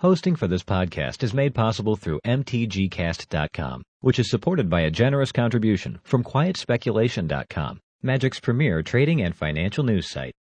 Hosting for this podcast is made possible through mtgcast.com, which is supported by a generous contribution from quietspeculation.com, Magic's premier trading and financial news site.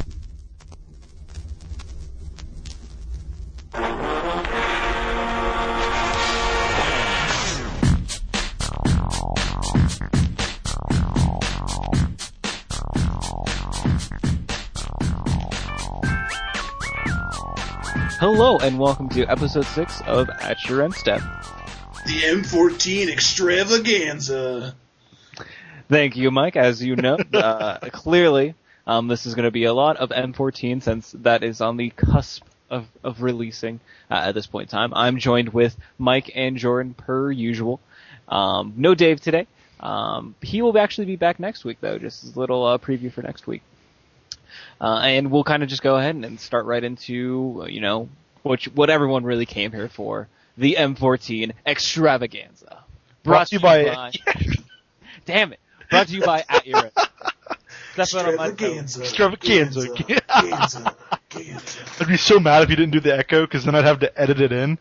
Hello, and welcome to episode 6 of At Your End Step. The M14 extravaganza. Thank you, Mike. As you know, clearly, this is going to be a lot of M14 since that is on the cusp of releasing at this point in time. I'm joined with Mike and Jordan per usual. No Dave today. He will actually be back next week, though, just as a little preview for next week. And we'll kind of just go ahead and start right into, what everyone really came here for, the M14 extravaganza. Brought to you by Damn it. Brought to you by At Your End. Extravaganza. I'd be so mad if you didn't do the echo, because then I'd have to edit it in.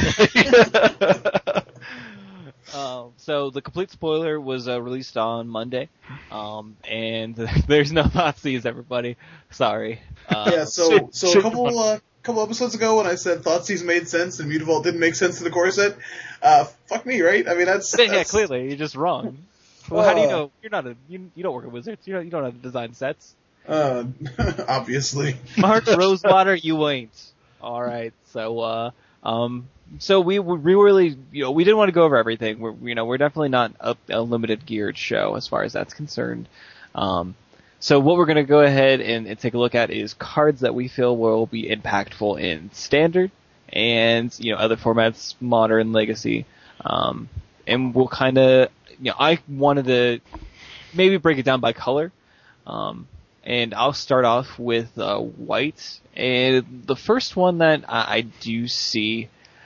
So the complete spoiler was released on Monday, and there's no Thoughtseize, everybody. Sorry. So a couple episodes ago when I said Thoughtseize made sense and Mutavault didn't make sense to the core set, fuck me, right? I mean, that's... Yeah, clearly, you're just wrong. Well, how do you know? You don't work at Wizards. You don't know how to design sets. Obviously. Mark Rosewater, you ain't. Alright, so we really, we didn't want to go over everything. We're definitely not a limited geared show as far as that's concerned. So what we're going to go ahead and take a look at is cards that we feel will be impactful in Standard and, other formats, Modern, Legacy. And we'll kind of, I wanted to maybe break it down by color. And I'll start off with white. And the first one that I do see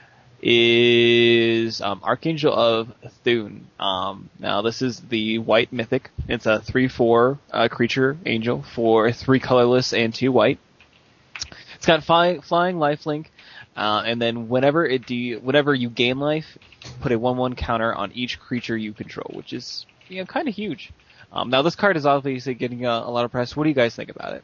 is Archangel of Thune. Now this is the white mythic. It's a 3/4 creature angel for 3 colorless and 2 white. It's got flying lifelink, and then whenever you gain life, put a 1/1 counter on each creature you control, which is kind of huge. Now this card is obviously getting a lot of press. What do you guys think about it?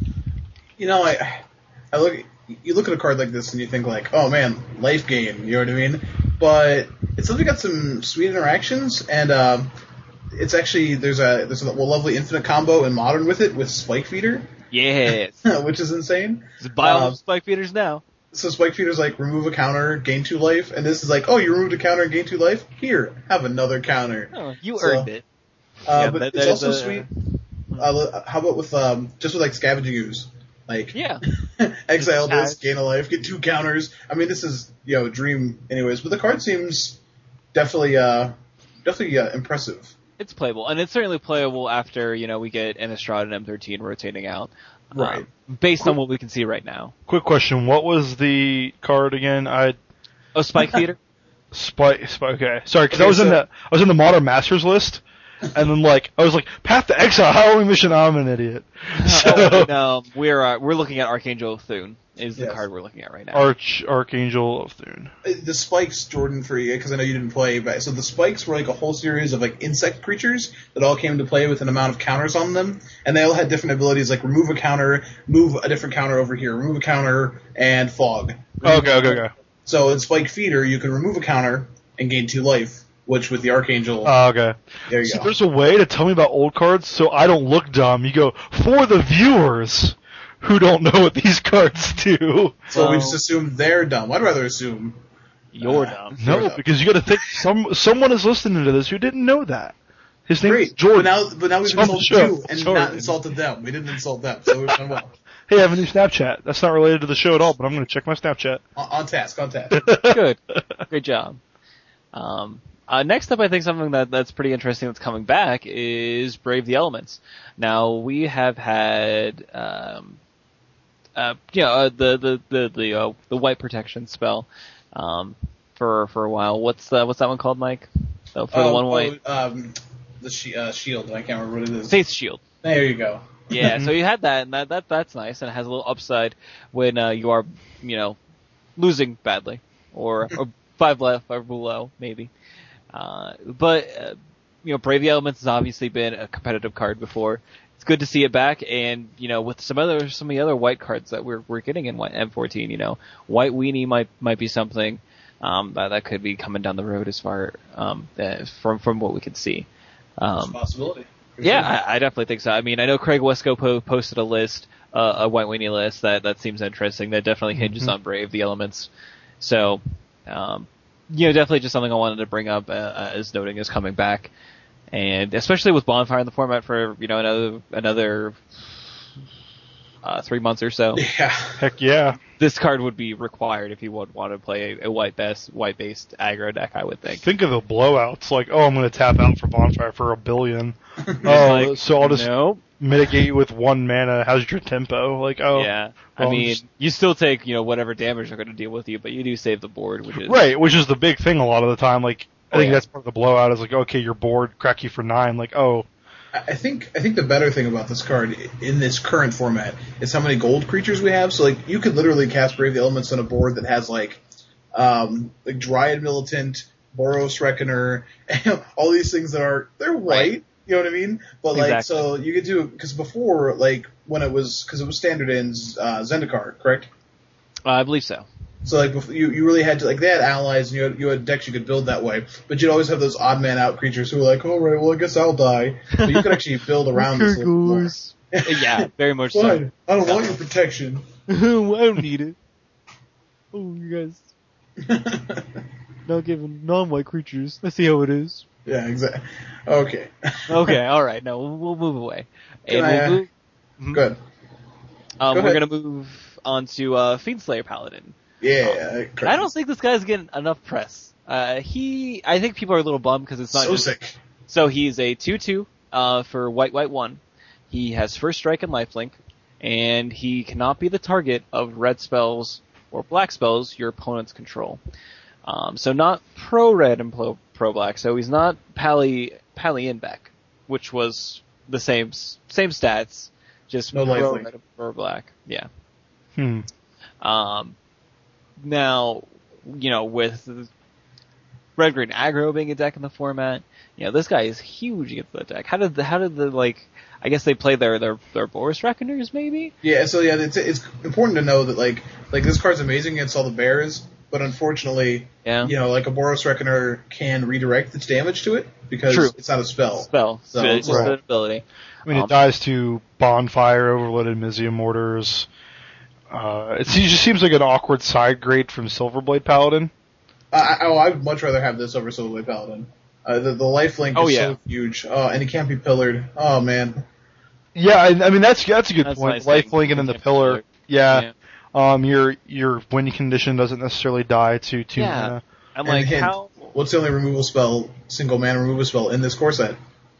You look at a card like this and you think like, oh man, life gain, you know what I mean? But it's something got some sweet interactions, and it's actually there's a lovely infinite combo in Modern with it with Spike Feeder. Yes. Which is insane. Just buy all the Spike Feeders now. So Spike Feeder's like remove a counter, gain 2 life, and this is like, oh, you removed a counter and gained 2 life? Here, have another counter. Oh, you earned it. But it's also sweet. How about with just with like Scavenging Ooze? Like, exile this, gain a life, get 2 counters. I mean, this is, a dream anyways, but the card seems definitely impressive. It's playable, and it's certainly playable after, we get Innistrad and M13 rotating out. Right. Based on what we can see right now. Quick question, what was the card again? Spike Feeder? Spike, okay. Sorry, because I was in the Modern Masters list. And then, I was like, Path to Exile, Halloween Mission, I'm an idiot. No, we're looking at Archangel of Thune, is the card we're looking at right now. Archangel of Thune. The spikes, Jordan, for you, because I know you didn't play, but so the spikes were like a whole series of insect creatures that all came to play with an amount of counters on them, and they all had different abilities, like remove a counter, move a different counter over here, remove a counter, and fog. Okay. So in Spike Feeder, you can remove a counter and gain 2 life. Which with the Archangel... okay. There you go. There's a way to tell me about old cards so I don't look dumb. You go, for the viewers who don't know what these cards do. So we just assume they're dumb. I'd rather assume... You're dumb. No, because you gotta think someone is listening to this who didn't know that. His name is Jordan. But now we've insulted you and not insulted them. We didn't insult them, so we've done well. Hey, I have a new Snapchat. That's not related to the show at all, but I'm gonna check my Snapchat. On task. Good. Great job. Next up, I think something that's pretty interesting that's coming back is Brave the Elements. Now we have had, the white protection spell, for a while. What's that one called, Mike? So for the one white. The shield. I can't remember what it is. Faith Shield. There you go. Yeah, so you had that, and that's nice, and it has a little upside when you are, losing badly, or 5 left, 5 below, maybe. But Brave the Elements has obviously been a competitive card before. It's good to see it back, and with some of the other white cards that we're getting in M14, White Weenie might be something that could be coming down the road as far from what we can see. It's a possibility. Yeah, I definitely think so. I mean, I know Craig Wesco posted a list, a White Weenie list that seems interesting. That definitely hinges on Brave the Elements. So, definitely just something I wanted to bring up as noting is coming back. And especially with Bonfire in the format for, another 3 months or so. Yeah. Heck yeah. This card would be required if you would want to play a white-based aggro deck, I would think. Think of the blowouts. Like, I'm going to tap out for Bonfire for $1 billion. So I'll just mitigate you with 1 mana. How's your tempo? Like, Yeah. I mean, you still take, whatever damage they're going to deal with you, but you do save the board, which is... Right, which is the big thing a lot of the time. Like, I think that's part of the blowout is like, okay, your board crack you for 9. Like, I think the better thing about this card in this current format is how many gold creatures we have. So like you could literally cast Brave the Elements on a board that has like Dryad Militant, Boros Reckoner, all these things they're white. Right. You know what I mean? But like so you could do because before like when it was standard in Zendikar, correct? I believe so. So like before, you really had to like they had allies and you had decks you could build that way, but you'd always have those odd man out creatures who were like, all right, well I guess I'll die. But you could actually build around this a little more. Yeah, very much so. so. I don't want your protection. I don't need it. Oh, you guys not giving non-white creatures. Let's see how it is. Yeah, exactly. Okay. Okay, all right. No, we'll move away. Good. We're gonna move on to Fiendslayer Paladin. Yeah, I don't think this guy's getting enough press. I think people are a little bummed because it's not so sick. So he's a 2/2 for white 1. He has first strike and lifelink, and he cannot be the target of red spells or black spells your opponents control. So not pro red and pro black. So he's not Pally Inbeck, which was the same stats, just no pro lifelink. red and pro black. Yeah. Now, with red green aggro being a deck in the format, this guy is huge against the deck. How did the I guess they play their Boros Reckoners maybe? Yeah, so yeah, it's important to know that like this card's amazing against all the bears, but unfortunately, like a Boros Reckoner can redirect its damage to it because it's not a spell. So it's just an ability. I mean, it dies to Bonfire, Overloaded Mizium Mortars. It just seems like an awkward side grade from Silverblade Paladin. I'd much rather have this over Silverblade Paladin. The lifelink is so huge, and it can't be pillared. Oh man. Yeah, I mean that's a good point. Nice lifelink and then the pillar. Yeah. Your win condition doesn't necessarily die to 2 mana. I'm like, how? What's the only single mana removal spell in this core set?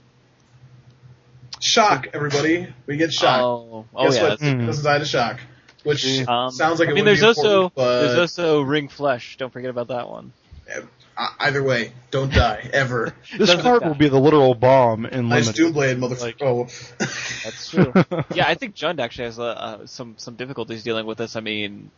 Shock, everybody. We get shock. Guess what? Doesn't die to shock. Which sounds like there's also Ring Flesh. Don't forget about that one. Either way, don't die ever. This card will be the literal bomb in Nice Doomblade, motherfucker. That's true. Yeah, I think Jund actually has some difficulties dealing with this. I mean,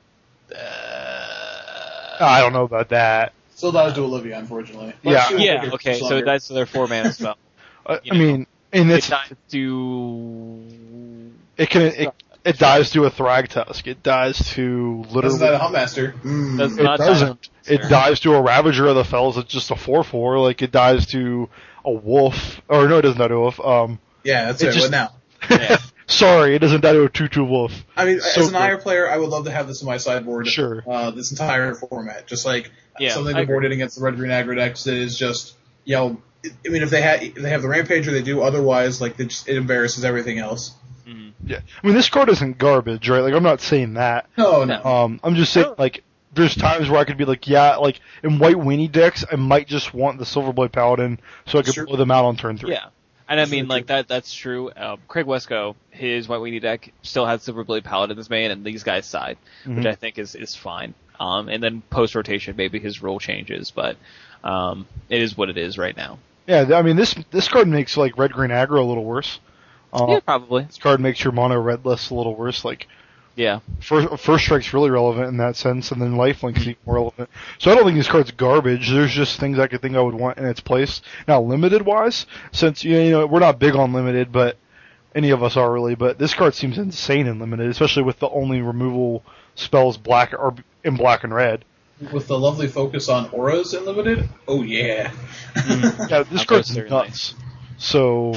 I don't know about that. Still dies to Olivia, unfortunately. Okay, so it dies to their 4-mana spell. I mean, and it dies to. It dies to a Thragtusk. It dies to literally. Isn't that a Huntmaster? It doesn't. It dies to a Ravager of the Fells. It's just a 4/4. Like it dies to a wolf. Or no, it doesn't die to a wolf. Yeah, that's right. What now? Yeah. Sorry, it doesn't die to a 2/2 wolf. I mean, as an IR player, I would love to have this in my sideboard. Sure. This entire format, just like something to board it against the red green aggro decks that is just I mean, if they have the Rampager, they do. Otherwise, like it embarrasses everything else. Yeah, I mean this card isn't garbage, right? Like I'm not saying that. No. I'm just saying like there's times where I could be like, like in white weenie decks, I might just want the Silverblade Paladin so I could blow them out on turn 3. Yeah, and I mean like that's true. Craig Wesco, his white weenie deck still has Silverblade Paladin as main and these guys side, which I think is fine. And then post rotation maybe his role changes, but it is what it is right now. Yeah, I mean this card makes like red green aggro a little worse. Yeah, probably. This card makes your mono red list a little worse. Like, Yeah. First Strike's really relevant in that sense, and then Lifelink's even more relevant. So I don't think this card's garbage. There's just things I could think I would want in its place. Now, limited-wise, since, we're not big on limited, but any of us are really, but this card seems insane in limited, especially with the only removal spells in black and red. With the lovely focus on auras in limited? Oh, yeah. Yeah, this card's nuts. So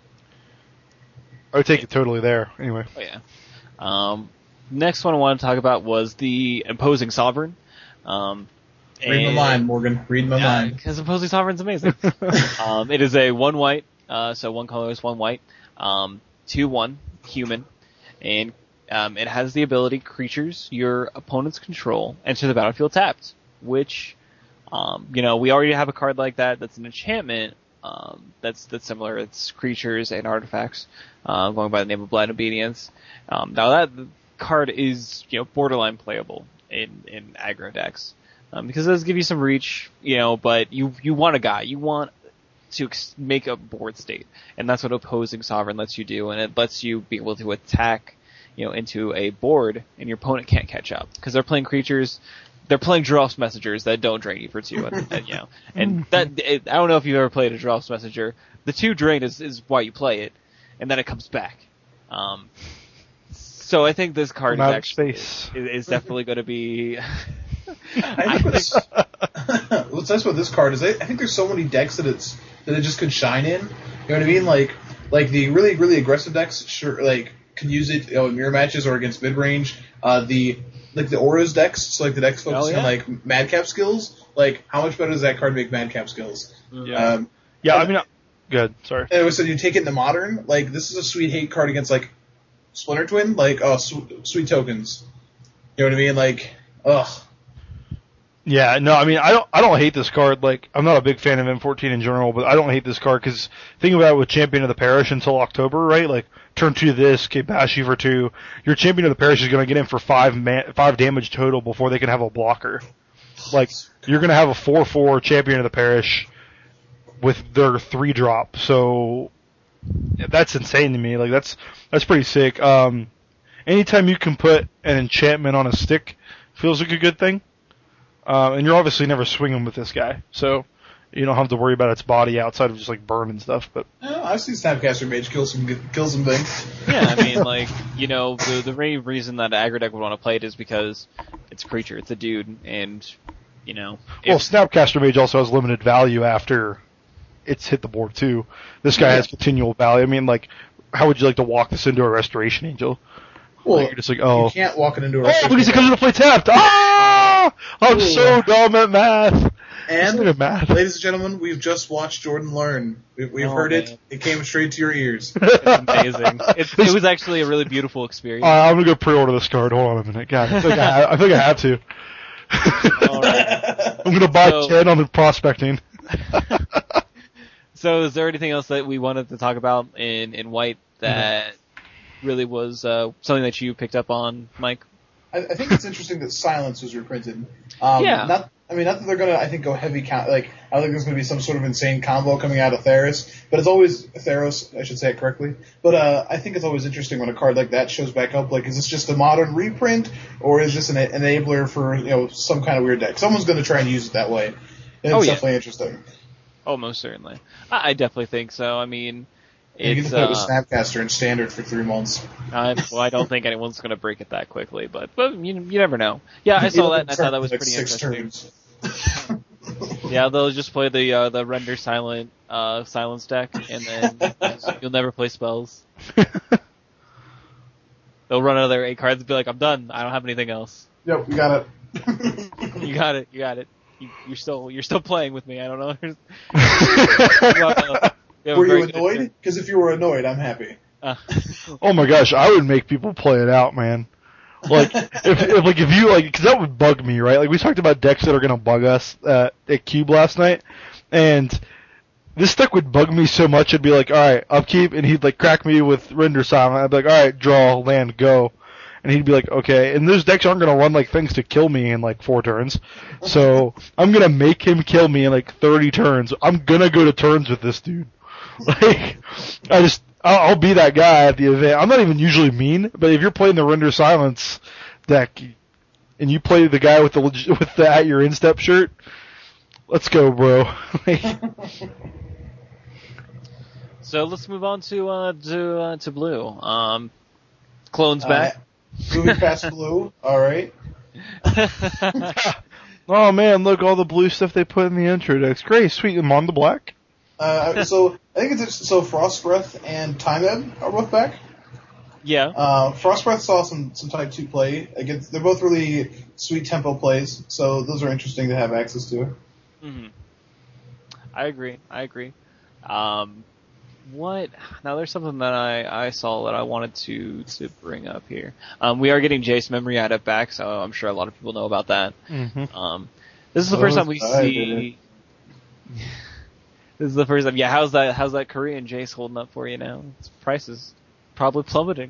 I would take it totally there. Anyway. Oh, yeah. Next one I want to talk about was the Imposing Sovereign. Read my mind, Morgan. Read my mind. Because Imposing Sovereign's amazing. It is a 1 white, so 1 color is 1 white, 2/1 human, and it has the ability creatures your opponent's control enter the battlefield tapped, which, we already have a card like that that's an enchantment, that's similar. It's creatures and artifacts, going by the name of Blind Obedience. Now that card is, borderline playable in aggro decks, because it does give you some reach, but you want a guy. You want to make a board state, and that's what Opposing Sovereign lets you do, and it lets you be able to attack, into a board, and your opponent can't catch up, because they're playing creatures, they're playing Dross Messengers that don't drain you for 2, and I don't know if you've ever played a Dross Messenger. The 2 drain is why you play it, and then it comes back. So I think this card is definitely going to be. What's nice about this card is I think there's so many decks that it just could shine in. You know what I mean? Like the really, really aggressive decks, sure, can use it in mirror matches or against mid range. The auras decks, so the decks focusing on madcap skills. How much better does that card make madcap skills? Yeah. Good. Sorry. And so you take it in the modern. This is a sweet hate card against Splinter Twin. Sweet tokens. You know what I mean? Ugh. Yeah, no, I don't hate this card. I'm not a big fan of M14 in general, but I don't hate this card because think about it with Champion of the Parish until October, right? Turn 2 this, get Bash you for 2. Your Champion of the Parish is going to get in for 5 damage total before they can have a blocker. You're going to have a 4/4 Champion of the Parish with their 3-drop. So that's insane to me. That's pretty sick. Anytime you can put an enchantment on a stick feels like a good thing. And you're obviously never swinging with this guy, so you don't have to worry about its body outside of just burn and stuff. But I've seen Snapcaster Mage kill some things. Yeah, the main reason that aggro deck would want to play it is because it's a creature, it's a dude, and Snapcaster Mage also has limited value after it's hit the board too. This guy has continual value. How would you like to walk this into a Restoration Angel? Well, you're just you can't walk it into a Restoration because it comes into play tapped. I'm so dumb at math. And, ladies and gentlemen, we've just watched Jordan learn. We've heard it. It came straight to your ears. It's amazing. It was actually a really beautiful experience. I'm going to go pre-order this card. Hold on a minute. God, I think I have to. All right. I'm going to buy 10 on the prospecting. So is there anything else that we wanted to talk about in white that really was something that you picked up on, Mike? I think it's interesting that Silence was reprinted. Not that they're gonna, I think, go heavy count. I don't think there's gonna be some sort of insane combo coming out of Theros, but it's always Theros. I should say it correctly. But I think it's always interesting when a card like that shows back up. Is this just a modern reprint, or is this an enabler for some kind of weird deck? Someone's gonna try and use it that way, and it's definitely interesting. Oh, most certainly. I definitely think so. You can put it with Snapcaster in Standard for 3 months. I don't think anyone's going to break it that quickly, but you never know. Yeah, I saw that, and I thought that was pretty interesting. Yeah, they'll just play the Render Silent Silence deck, and then you'll never play spells. They'll run out of their 8 cards and be like, I'm done. I don't have anything else. Yep, you got it. You got it. You're still playing with me. I don't know. Were you annoyed? Because if you were annoyed, I'm happy. Oh my gosh, I would make people play it out, man. If you because that would bug me, right? We talked about decks that are gonna bug us at Cube last night, and this deck would bug me so much. I'd be like, all right, upkeep, and he'd crack me with Render Silent. I'd be like, all right, draw, land, go. And he'd be like, okay. And those decks aren't going to run things to kill me in 4 turns. So I'm going to make him kill me in 30 turns. I'm going to go to turns with this dude. I'll be that guy at the event. I'm not even usually mean, but if you're playing the Render Silence deck and you play the guy with the at your instep shirt, let's go, bro. So let's move on to blue. Clone's back. Moving past blue. All right. Oh man, look all the blue stuff they put in the intro decks. Great, sweet. And on the black. So I think it's Frost Breath and Time Ebb are both back. Yeah. Frost Breath saw some Type 2 play against. They're both really sweet tempo plays, so those are interesting to have access to. Mm-hmm. I agree. What? Now there's something that I saw that I wanted to bring up here. We are getting Jace Memory Adept back, so I'm sure a lot of people know about that. Mm-hmm. This is the first time we see. This is the first time. Yeah, how's that Korean Jace holding up for you now? Its price is probably plummeting.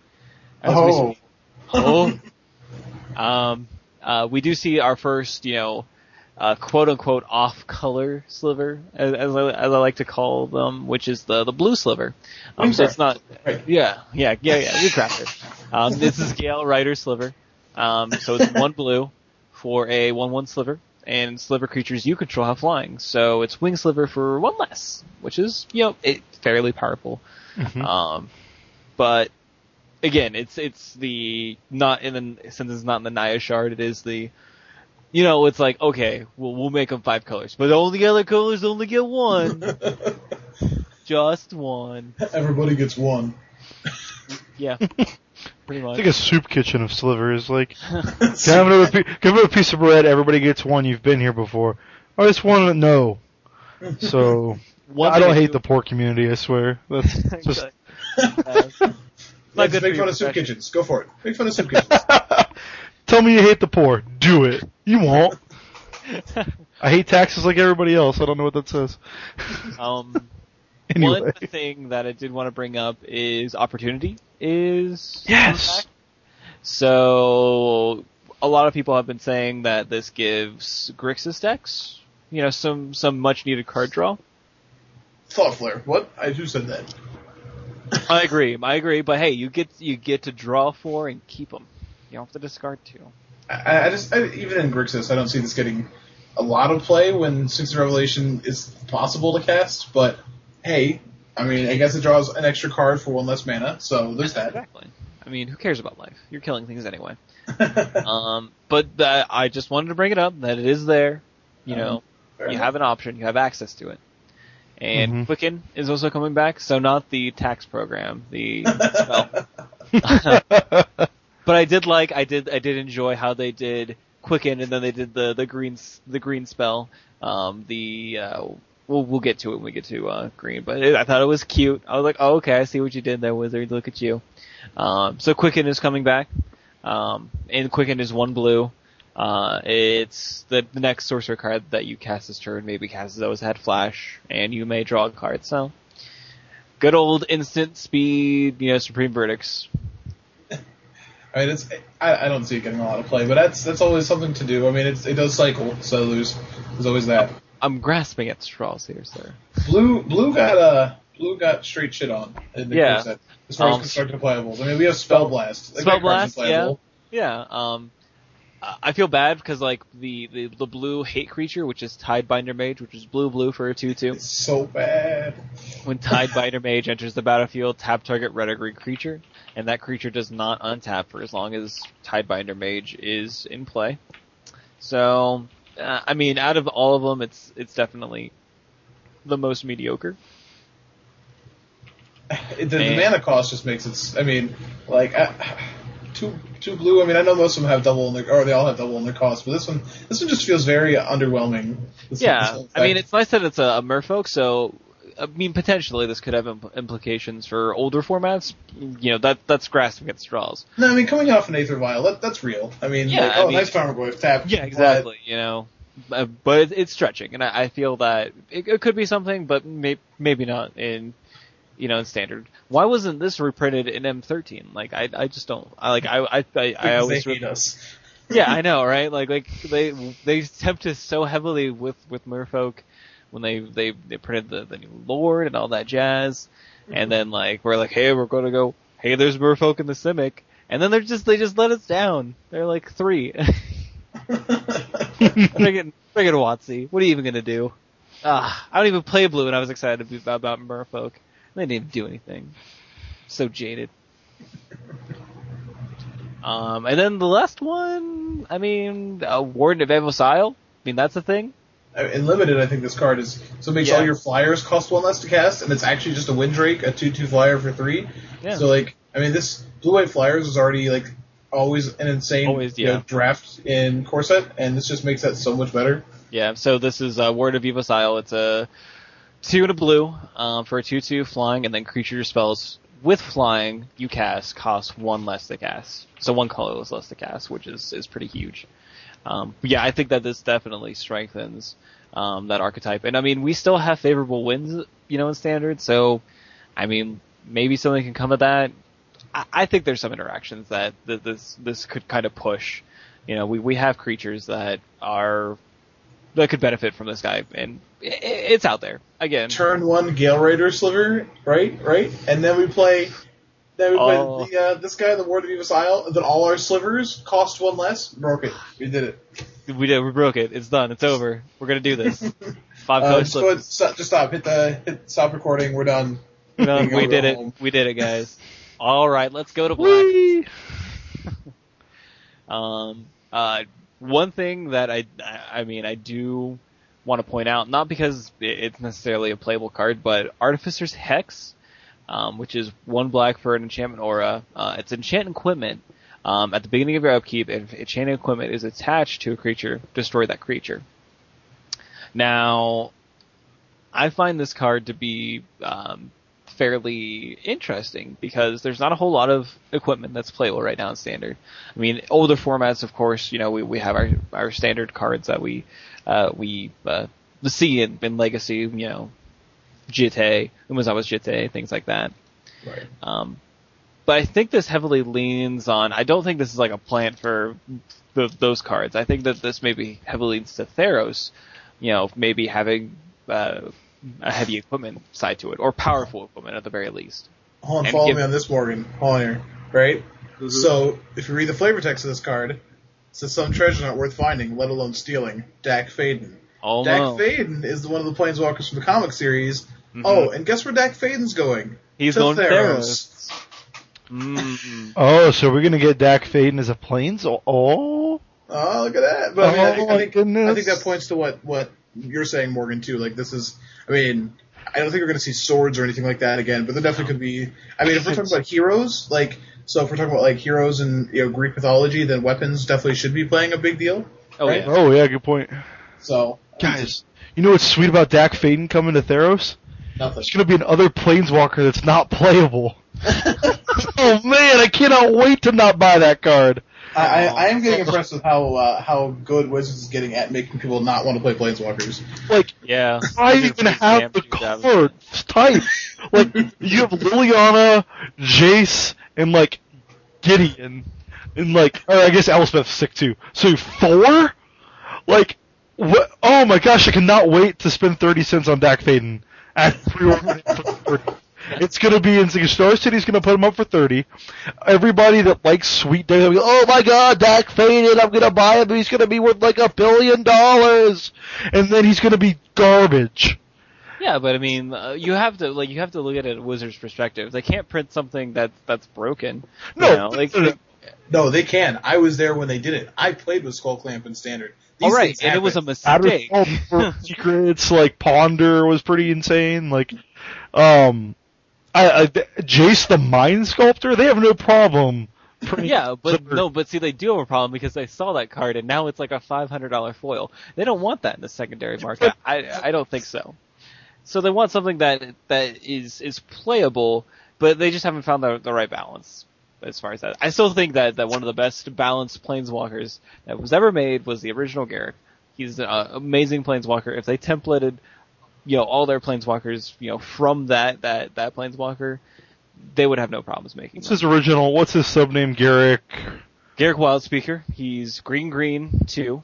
We do see our first, quote unquote off color sliver, as I like to call them, which is the blue sliver. So it's not, yeah, we craft it. This is Gale Rider sliver. So it's 1 blue for a 1/1 sliver, and sliver creatures you control have flying. So it's wing sliver for 1 less, which is, fairly powerful. Mm-hmm. But again, it's the, since it's not in the Naya shard, it is the, it's like, okay, we'll make them 5 colors, but all the other colors only get 1. Just 1. Everybody gets 1. Yeah. Pretty much. It's like a soup kitchen of slivers. Like, can I have another piece of bread? Everybody gets 1. You've been here before. I just want to know. So, I don't hate the poor community, I swear. That's just... Make fun of soup kitchens. Go for it. Make fun of soup kitchens. Tell me you hate the poor. Do it. You won't. I hate taxes like everybody else. I don't know what that says. Anyway. One thing that I did want to bring up is opportunity is yes. So a lot of people have been saying that this gives Grixis decks, some much needed card draw. Thought flare. What? Who said that? I agree, but hey, you get to draw 4 and keep them. You don't have to discard 2. I even in Grixis, I don't see this getting a lot of play when Sphinx of Revelation is possible to cast, but hey, I guess it draws an extra card for 1 less mana, so there's that. Exactly. Who cares about life? You're killing things anyway. But I just wanted to bring it up that it is there. You have an option, you have access to it. And Quicken is also coming back, so not the tax program, the spell. But I did enjoy how they did Quicken, and then they did the green spell. We'll get to it when we get to green, but I thought it was cute. I was like, oh, okay, I see what you did there, Wizard. Look at you. So Quicken is coming back, and Quicken is 1 blue. It's the next sorcerer card that you cast this turn. Maybe cast those had flash, and you may draw a card. So, good old instant speed, Supreme Verdicts. I don't see it getting a lot of play, but that's always something to do. It does cycle, so there's always that. I'm grasping at straws here, sir. Blue got straight shit on in the core set as far as constructed playables. We have Spell Blast. Spell Blast, yeah. I feel bad because the blue hate creature, which is Tidebinder Mage, which is blue for a 2/2. It's so bad. When Tidebinder Mage enters the battlefield, tap target red or green creature, and that creature does not untap for as long as Tidebinder Mage is in play. So, out of all of them, it's definitely the most mediocre. The mana cost just makes it. Two blue. I know most of them have double they all have double in their cost, but this one just feels very underwhelming. It's nice that it's a merfolk, so potentially this could have implications for older formats. That's grasping at straws. No, coming off an Aether Vial, that's real. Nice Tarmogoyf tap. Yeah, exactly. But it's stretching, and I feel that it could be something, but maybe not in standard. Why wasn't this reprinted in M13? I just don't. I always hate us. Yeah, I know, right? They tempt us so heavily with Merfolk when they printed the new Lord and all that jazz. And then like we're like, hey, we're gonna go. Hey, there's Merfolk in the Simic, and then they just let us down. They're like 3. Friggin' WotC. What are you even gonna do? I don't even play Blue, and I was excited about Merfolk. They didn't even do anything. So jaded. And then the last one, I mean, Warden of Evosile. I mean, that's a thing. In Limited, I think this card is, so it makes all your flyers cost 1 less to cast, and it's actually just a Windrake, a 2/2 flyer for 3. Yeah. So like, I mean, this Blue-White Flyers is already like, always an insane draft in Core Set, and this just makes that so much better. Yeah, so this is Word of Evosile. It's a 2 and a blue, for a 2/2 flying, and then creature spells with flying you cast cost 1 less to cast. So 1 colorless less to cast, which is pretty huge. Yeah, I think that this definitely strengthens, that archetype. And I mean, we still have favorable wins, in Standard, so, I mean, maybe something can come of that. I think there's some interactions that this could kind of push. We have creatures that could benefit from this guy, and it's out there again. Turn 1 Gale Raider Sliver, right, and then we play this guy, the Ward of Evosile, and then all our slivers cost 1 less. Broke it. We did it. We broke it. It's done. It's over. We're gonna do this. 5 color slivers. Just stop. Hit stop recording. We're done. We did it. We did it, guys. All right, let's go to black. One thing that I do want to point out, not because it's necessarily a playable card, but Artificer's Hex, which is 1 black for an enchantment aura. It's enchant equipment. At the beginning of your upkeep, if enchanted equipment is attached to a creature, destroy that creature. Now, I find this card to be fairly interesting because there's not a whole lot of equipment that's playable right now in Standard. I mean, older formats, of course, we have our standard cards that we see in Legacy, Jitte, Umezawa's Jitte, things like that. Right. But I think this heavily leans on, I don't think this is like a plant for those cards. I think that this maybe heavily leans to Theros, maybe having a heavy equipment side to it, or powerful equipment at the very least. Hold on, follow me on this, Morgan. Hold on here, right? Mm-hmm. So, if you read the flavor text of this card, it says some treasures aren't worth finding, let alone stealing. Dack Fayden. Oh, Dack no. Fayden is one of the planeswalkers from the comic series. Mm-hmm. Oh, and guess where Dack Fayden's going? He's going to Theros. Mm-hmm. Oh, so we're gonna get Dack Fayden as a planes? Oh, look at that! But I think that points to what you're saying, Morgan, too. Like, this is, I don't think we're going to see swords or anything like that again, but there definitely could be, if we're talking about heroes, so if we're talking about, heroes in, Greek mythology, then weapons definitely should be playing a big deal. Oh, right? Yeah. Oh, yeah, good point. So. Guys, you know what's sweet about Dack Fayden coming to Theros? Nothing. There's going to be another planeswalker that's not playable. Oh, man, I cannot wait to not buy that card. I am getting impressed with how good Wizards is getting at making people not want to play Planeswalkers. Yeah, I even have the cards type. You have Liliana, Jace, and Gideon, and or I guess Elspeth's sick too. So 4? What? Oh my gosh! I cannot wait to spend 30 cents on Dack Fayden at pre-order for 30. It's gonna be in Star City's gonna put him up for 30. Everybody that likes sweet day, oh my god, Dack Fayden, I'm gonna buy him, he's gonna be worth $1 billion! And then he's gonna be garbage. Yeah, but you have to look at it at Wizards' perspective. They can't print something that's broken. No, no, they can. I was there when they did it. I played with Skullclamp in Standard. All right, and it was a mistake. Secrets, Ponder was pretty insane. Jace the Mind Sculptor, they have no problem. Yeah, but see, they do have a problem because they saw that card and now it's like a $500 foil. They don't want that in the secondary market. I don't think so. So they want something that is playable, but they just haven't found the right balance as far as that. I still think that one of the best balanced planeswalkers that was ever made was the original Garruk. He's an amazing planeswalker. If they templated all their planeswalkers, from that planeswalker, they would have no problems making What's his original, what's his subname, Garruk? Garruk Wildspeaker. He's green 2.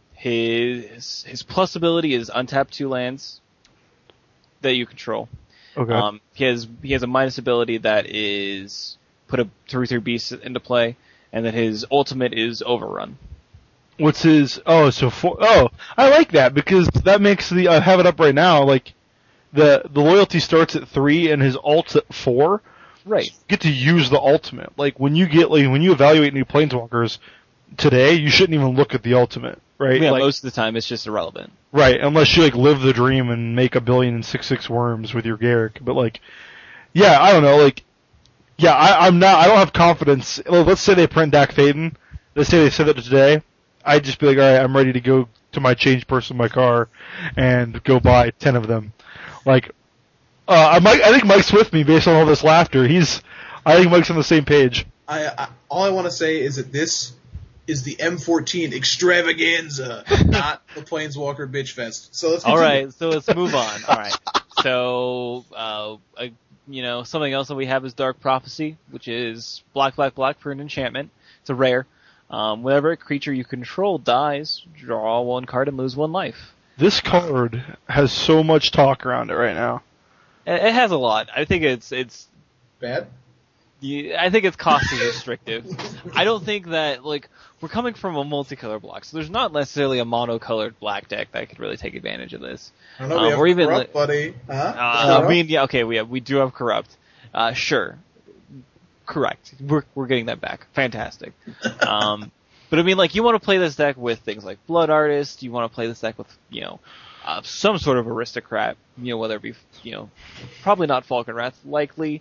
His plus ability is untap 2 lands that you control. Okay. He has a minus ability that is put a 3/3 into play, and then his ultimate is Overrun. What's his? I like that because that makes I have it up right now. Like the loyalty starts at 3 and his ult's at 4. Right. So you get to use the ultimate. Like when you evaluate new planeswalkers today, you shouldn't even look at the ultimate, right? Yeah, like, most of the time it's just irrelevant. Right, unless you live the dream and make 1 billion and 6/6 worms with your Garruk. But I don't know. I don't have confidence. Let's say they print Dak Thaden. Let's say they said that today. I'd just be like, all right, I'm ready to go to my change purse in my car and go buy 10 of them. I think Mike's with me based on all this laughter. I think Mike's on the same page. All I want to say is that this is the M14 extravaganza, not the Planeswalker bitch fest. So let's continue. All right, so let's move on. All right, so something else that we have is Dark Prophecy, which is black for an enchantment. It's a rare. Whenever a creature you control dies, draw 1 card and lose 1 life. This card has so much talk around it right now. It has a lot. I think it's bad. I think it's cost restrictive. I don't think that we're coming from a multicolor block, so there's not necessarily a monocolored black deck that could really take advantage of this. I don't know. We have Corrupt, buddy. We do have Corrupt. Sure. Correct. We're getting that back. Fantastic. But you want to play this deck with things like Blood Artist. You want to play this deck with, some sort of aristocrat. Whether it be, probably not Falcon Wrath, likely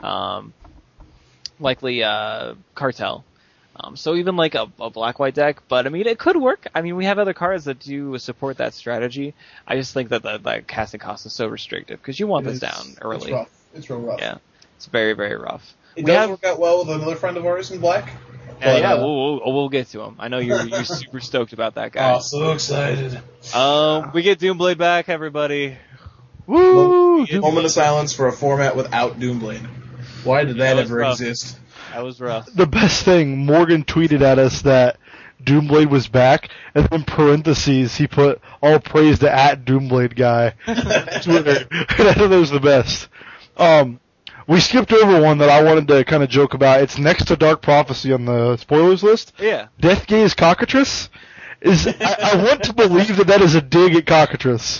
Cartel. So even a black-white deck, but it could work. We have other cards that do support that strategy. I just think that the casting cost is so restrictive because you want this down early. It's rough. It's real rough. Yeah. It's very, very rough. It does work out well with another friend of ours in black. We'll get to him. I know you're super stoked about that guy. Oh, so excited. We get Doomblade back, everybody. Woo! Moment of silence for a format without Doomblade. Why did that ever exist? That was rough. The best thing, Morgan tweeted at us that Doomblade was back, and then in parentheses he put all praise to @Doomblade guy. Twitter. I thought that was the best. We skipped over one that I wanted to kind of joke about. It's next to Dark Prophecy on the spoilers list. Yeah. Deathgaze Cockatrice. I want to believe that is a dig at Cockatrice.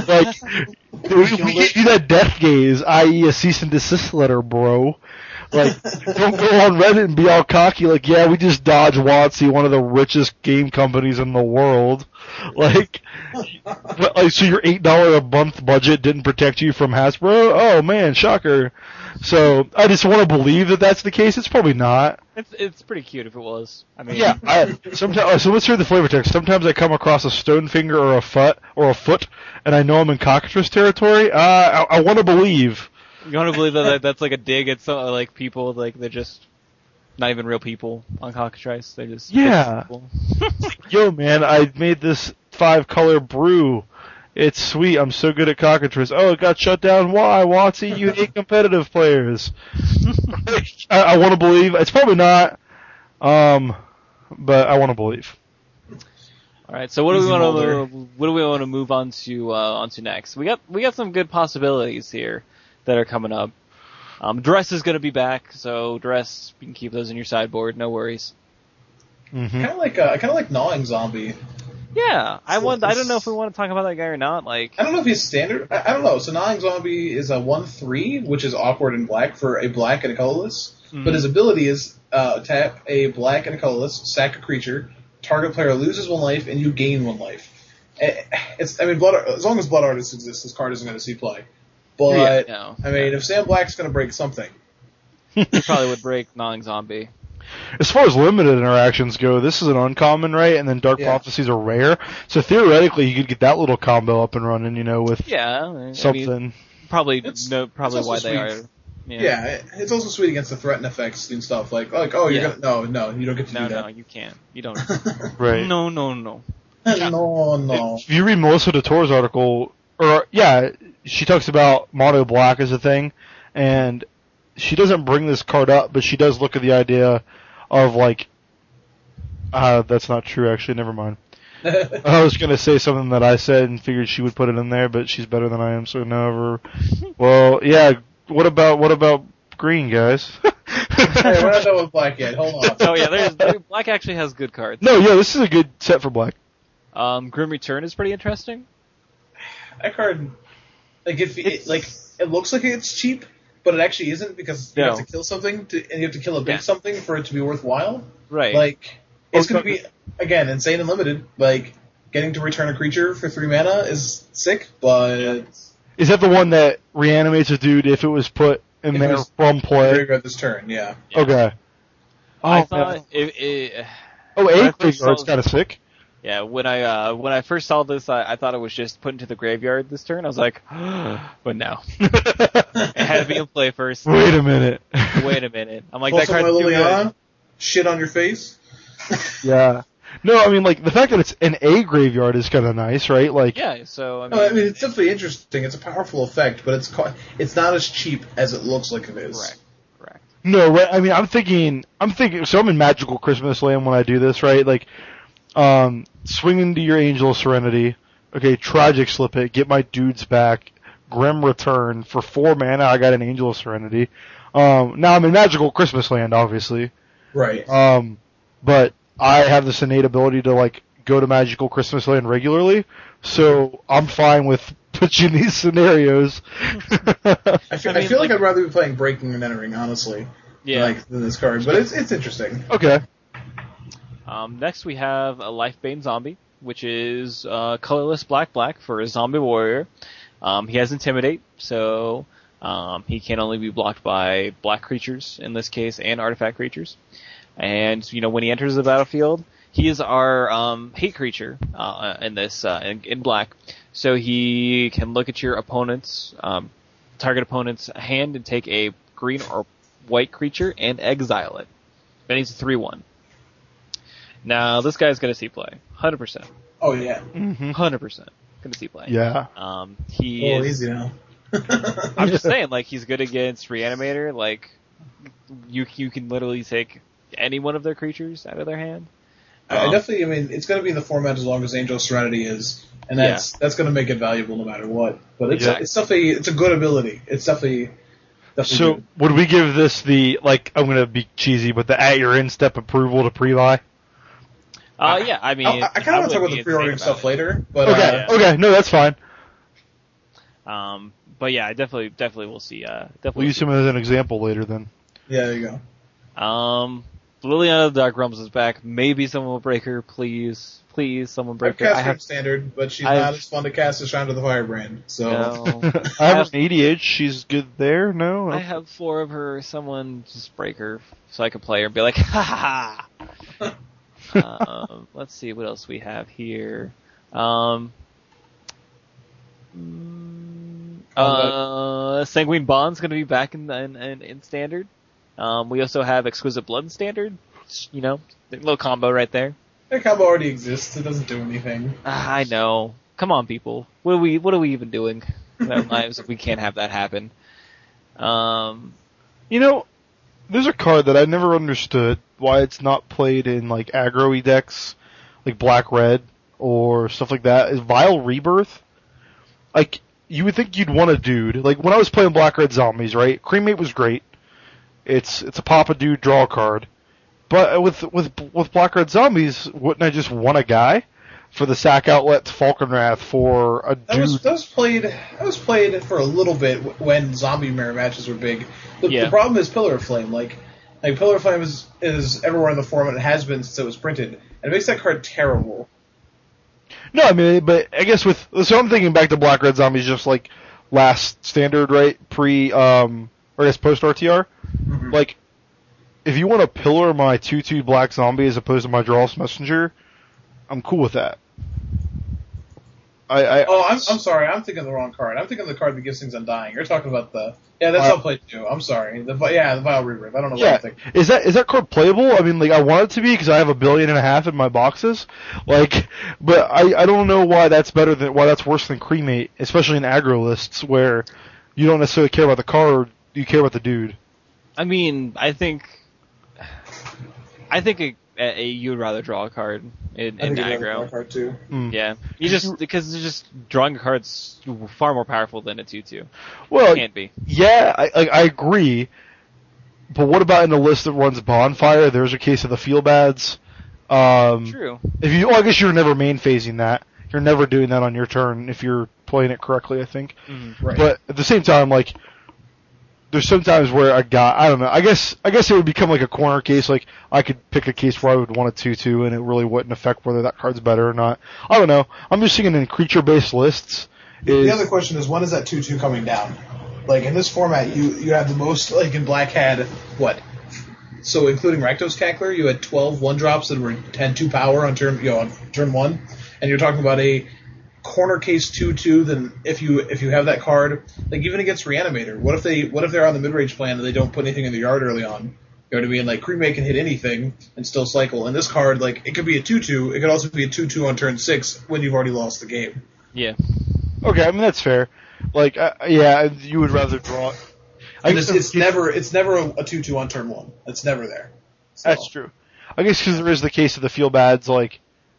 We get you that Deathgaze, i.e. a cease and desist letter, bro. Don't go on Reddit and be all cocky yeah, we just dodged WotC, one of the richest game companies in the world. So your $8 a month budget didn't protect you from Hasbro? Oh man, shocker. So I just want to believe that that's the case. It's probably not. It's pretty cute if it was. Sometimes. So let's hear the flavor text. Sometimes I come across a Stonefinger or a foot, and I know I'm in Cockatrice territory. I want to believe. You want to believe that that's a dig at some people they're just not even real people on Cockatrice. They're just people. Yo man, I made this 5-color brew. It's sweet. I'm so good at Cockatrice. Oh, it got shut down. Why? WotC, you hate competitive players. I want to believe. It's probably not, but I want to believe. All right. So what do we want to move on to next? We got some good possibilities here that are coming up. Dress is going to be back, so Dress, you can keep those in your sideboard. No worries. Mm-hmm. Kind of like Gnawing Zombie. Yeah, I don't know if we want to talk about that guy or not. I don't know if he's standard. I don't know. So Gnawing Zombie is a 1/3, which is awkward in black for a black and a colorless. Mm-hmm. But his ability is tap a black and a colorless, sack a creature, target player loses 1 life, and you gain 1 life. As long as Blood Artist exists, this card isn't going to see play. But if Sam Black's going to break something, he probably would break Gnawing Zombie. As far as limited interactions go, this is an uncommon, right? And then Dark Prophecies are rare. So theoretically, you could get that little combo up and running, with something. Probably why they are. Yeah, it's also sweet against the threaten effects and stuff. You're gonna you don't get to do that. No, you can't. You don't. Right. No. No. If you read Melissa DeTour's article, she talks about mono black as a thing, and she doesn't bring this card up, but she does look at the idea of that's not true actually, never mind. I was gonna say something that I said and figured she would put it in there, but she's better than I am, so never. Well, yeah. What about green, guys? Hey, we're not done with black yet. Hold on. Oh yeah, black actually has good cards. No, yeah, this is a good set for black. Grim Return is pretty interesting. That card, it looks like it's cheap, but it actually isn't because you have to kill something and you have to kill a big something for it to be worthwhile. Right. Like, it's going to be, again, insane and limited. Like, getting to return a creature for 3 mana is sick, but... Is that the one that reanimates a dude if it was put in there from play? Graveyard this turn, yeah. Okay. I thought A graveyard's kind of sick. Yeah, when I first saw this, I thought it was just put into the graveyard this turn. I was like, but no. It had to be in play first. Wait a minute. I'm like, that card's too good. Shit on your face? Yeah. No, I mean, like, the fact that it's an A graveyard is kind of nice, right? Like, yeah, so, I mean, it's definitely interesting. It's a powerful effect, but it's not as cheap as it looks like it is. Correct. No, right, I mean, I'm thinking, so I'm in Magical Christmas Land when I do this, right? Like, swing into your Angel of Serenity, okay, Tragic Slip it, get my dudes back, Grim Return, for 4 mana I got an Angel of Serenity. Now I'm in Magical Christmas Land, obviously. Right. But I have this innate ability to, like, go to Magical Christmas Land regularly, so I'm fine with pitching these scenarios. I feel like I'd rather be playing Breaking and Entering, honestly, than this card, but it's interesting. Okay. Next we have a Lifebane Zombie, which is colorless black for a zombie warrior. He has Intimidate, so he can only be blocked by black creatures in this case and artifact creatures. And when he enters the battlefield, he is our hate creature in this in black. So he can look at your opponent's target opponent's hand and take a green or white creature and exile it. Then he's a 3/1. Now this guy's gonna see play, 100%. Oh yeah, 100% gonna see play. Yeah. He is easy now. I'm just saying, like, he's good against Reanimator. Like, you can literally take any one of their creatures out of their hand. I mean, it's going to be in the format as long as Angel of Serenity is, and that's going to make it valuable no matter what. But it's definitely it's a good ability. It's definitely so good. Would we give this the, like, I'm going to be cheesy, but the at your in-step approval to pre-buy? Yeah, I mean, I kind of want to talk about the pre-ordering stuff later, but okay, no, that's fine. But yeah, I definitely will see. We'll use him as an example later then. Yeah, there you go. Liliana of the Dark Realms is back. Maybe someone will break her, please, someone break her. I have standard, but she's not as fun to cast as Shine to the Firebrand. So no. I have an EDH. She's good there. No, I have 4 of her. Someone just break her so I can play her and be like, ha ha. Let's see what else we have here. Sanguine Bond's going to be back in standard. We also have Exquisite Blood in standard. A little combo right there. That combo already exists. It doesn't do anything. I know. Come on, people. What are we even doing in our lives if we can't have that happen? There's a card that I never understood why it's not played in, like, aggro-y decks, like black-red or stuff like that. Is Vile Rebirth. Like, you would think you'd want a dude. Like, when I was playing black-red zombies, right, Cremate was great. It's a pop a dude, draw a card. But with black-red zombies, wouldn't I just want a guy for the sack outlet Falconwrath for a dude? That was played for a little bit when zombie mirror matches were big. The problem is Pillar of Flame. Like Pillar of Flame is everywhere in the format. It has been since it was printed, and it makes that card terrible. No, I mean, but I guess so I'm thinking back to black-red zombies just like last standard, right? Or I guess post RTR. Mm-hmm. Like, if you want to pillar my 2/2 black zombie as opposed to my Drawless Messenger, I'm cool with that. I'm sorry. I'm thinking of the wrong card. I'm thinking of the card that gives things Undying. You're talking about that's not played too. I'm sorry. The Vile Rebirth. I don't know what I'm thinking. Is that card playable? I mean, like, I want it to be because I have 1.5 billion in my boxes. Like, but I don't know why that's worse than Cremate, especially in aggro lists where you don't necessarily care about the card, you care about the dude. I mean, I think you would rather draw a card in aggro. Draw a card too. Yeah, because just drawing a card's far more powerful than a 2/2. Well, it can't be. Yeah, I agree. But what about in the list that runs Bonfire? There's a case of the Feel Bads. True. I guess you're never main phasing that. You're never doing that on your turn if you're playing it correctly, I think. Mm-hmm. Right. But at the same time, like, there's sometimes where I don't know. I guess it would become like a corner case. Like, I could pick a case where I would want a 2/2 and it really wouldn't affect whether that card's better or not. I don't know. I'm just thinking in creature-based lists. The other question is, when is that 2/2 coming down? Like, in this format, you have the most, like, in Black had, what? So, including Rakdos Cackler, you had 12 1-drops that had 2 power on turn 1, and you're talking about a corner case 2/2. Then if you have that card, like, even against Reanimator, what if they're on the mid-range plan and they don't put anything in the yard early on? You know what I mean? Like, Cremate can hit anything and still cycle. And this card, like, it could be a 2/2. It could also be a 2/2 on turn 6 when you've already lost the game. Yeah. Okay, I mean, that's fair. Like, yeah, you would rather draw. It's never a 2/2 on turn 1. It's never there. So. That's true. I guess because there is the case of the Feel Bads, like,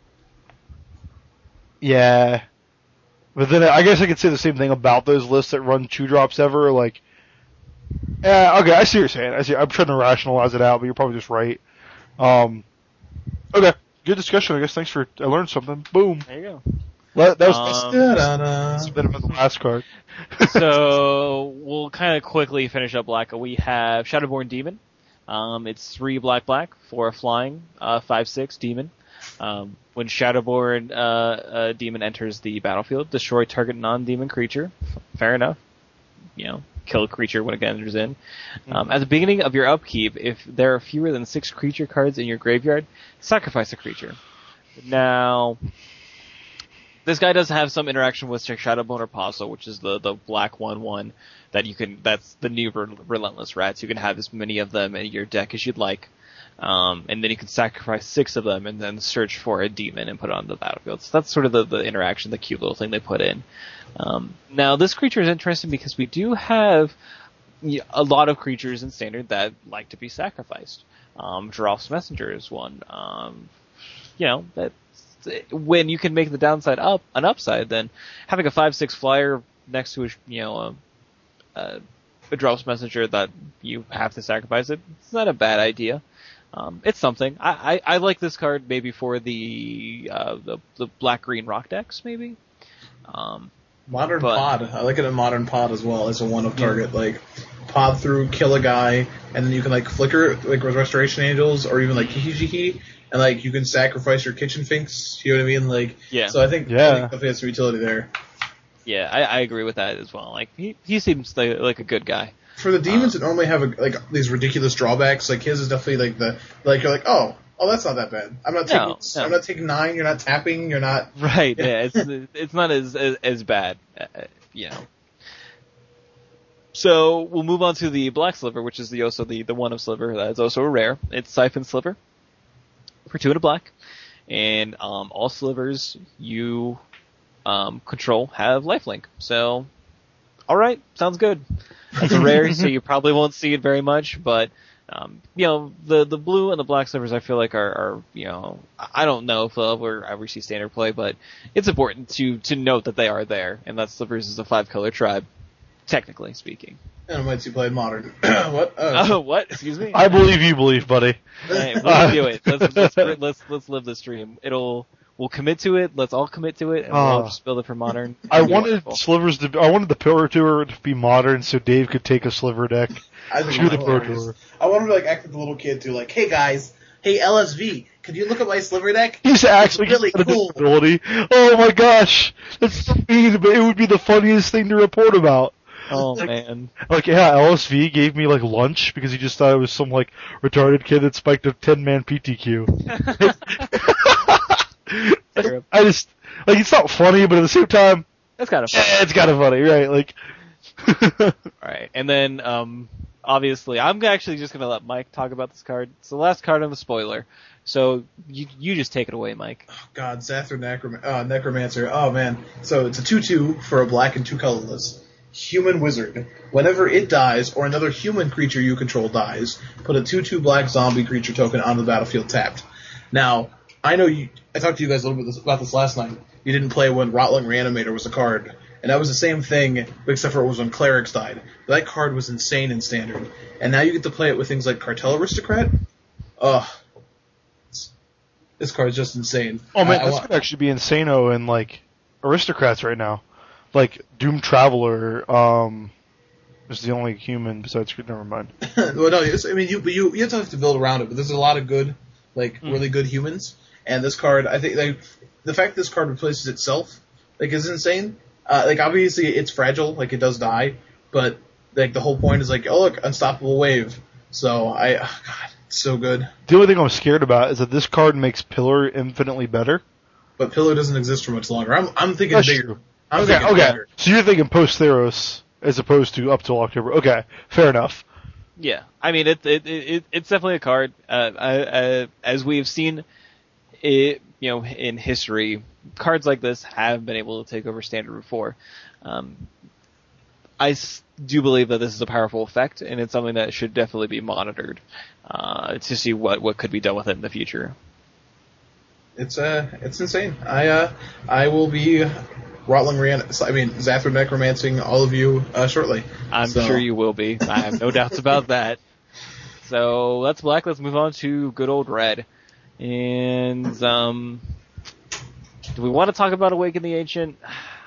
yeah. But then I guess I could say the same thing about those lists that run 2-drops ever. Like, yeah, okay, I see what you're saying. I'm trying to rationalize it out, but you're probably just right. Okay, good discussion. I guess I learned something. Boom. There you go. That was better than the last card. So we'll kind of quickly finish up Black. We have Shadowborn Demon. It's 3 black, for a flying, 5/6 demon. When Shadowborn demon enters the battlefield, destroy target non-demon creature. Fair enough. Kill a creature when it enters in. At the beginning of your upkeep, if there are fewer than 6 creature cards in your graveyard, sacrifice a creature. Now, this guy does have some interaction with Shadowborn Apostle, which is the black 1/1 that's the new Relentless Rats. You can have as many of them in your deck as you'd like. And then you can sacrifice 6 of them and then search for a demon and put it on the battlefield. So that's sort of the interaction, the cute little thing they put in. Now this creature is interesting because we do have a lot of creatures in Standard that like to be sacrificed. Giralf's Messenger is one. When you can make the downside an upside, then having a 5/6 flyer next to a Giralf's Messenger that you have to sacrifice it's not a bad idea. It's something. I like this card maybe for the black-green rock decks, maybe. Modern Pod. I like it in Modern Pod as well as a 1-of target. Like, pod through, kill a guy, and then you can, like, flicker, like, with Restoration Angels, or even, like, Kiki, and, like, you can sacrifice your Kitchen Finks, you know what I mean? Like, yeah. So I think definitely has some utility there. Yeah, I agree with that as well. Like, he seems like a good guy. For the demons that normally have these ridiculous drawbacks, like his is definitely you're like, oh, that's not that bad. I'm not taking 9. You're not tapping. You're not right. Yeah, it's not as bad. So we'll move on to the Black Sliver, which is also the 1-of Sliver. That's also a rare. It's Siphon Sliver for 2 and a black, and all slivers you control have lifelink. So, all right, sounds good. It's a rare, so you probably won't see it very much, but, the blue and the black slivers I feel like are I don't know if they'll ever see Standard play, but it's important to note that they are there, and that slivers is a 5-color tribe, technically speaking. And I might see played Modern. What? What? Excuse me? I believe you believe, buddy. Hey, let's do it. Let's live the stream. We'll commit to it. Let's all commit to it, and we'll just build it for Modern. I wanted the Pillar Tour to be Modern, so Dave could take a Sliver deck. I wanted to act like the little kid too, like, hey guys, hey LSV, could you look at my Sliver deck? He's actually really cool. Ability. Oh my gosh, that's so mean, but it would be the funniest thing to report about. Oh man! Like, yeah, LSV gave me like lunch because he just thought I was some like retarded kid that spiked a 10-man PTQ. I just it's not funny, but at the same time, it's kind of funny. It's kind of funny, right? Like, alright, and then obviously, I'm actually just gonna let Mike talk about this card. It's the last card on the spoiler, so you just take it away, Mike. Oh God, Zathra Necromancer. Oh man, so it's a 2/2 for a black and 2 colorless. Human Wizard. Whenever it dies or another human creature you control dies, put a 2/2 black zombie creature token on the battlefield tapped. Now, I know I talked to you guys a little bit about this last night. You didn't play when Rotling Reanimator was a card. And that was the same thing, except for it was when Clerics died. That card was insane in Standard. And now you get to play it with things like Cartel Aristocrat. This card's just insane. Oh man, this could actually be insano in like Aristocrats right now. Like Doom Traveler is the only human besides. Never mind. Well, no, I mean you have to build around it, but there's a lot of good, really good humans. And this card, I think, the fact that this card replaces itself, is insane. Obviously it's fragile, it does die, but the whole point is oh look, unstoppable wave. So God, it's so good. The only thing I'm scared about is that this card makes Pillar infinitely better. But Pillar doesn't exist for much longer. I'm thinking That's bigger. True. I'm okay. Bigger. So you're thinking post Theros as opposed to up till October. Okay, fair enough. Yeah, I mean it's definitely a card. As we've seen, in history, cards like this have been able to take over Standard before. I do believe that this is a powerful effect, and it's something that should definitely be monitored to see what could be done with it in the future. It's insane. I will be Zathra necromancing all of you shortly. I'm sure you will be. I have no doubts about that. So that's black. Let's move on to good old red. And do we want to talk about Awaken the Ancient?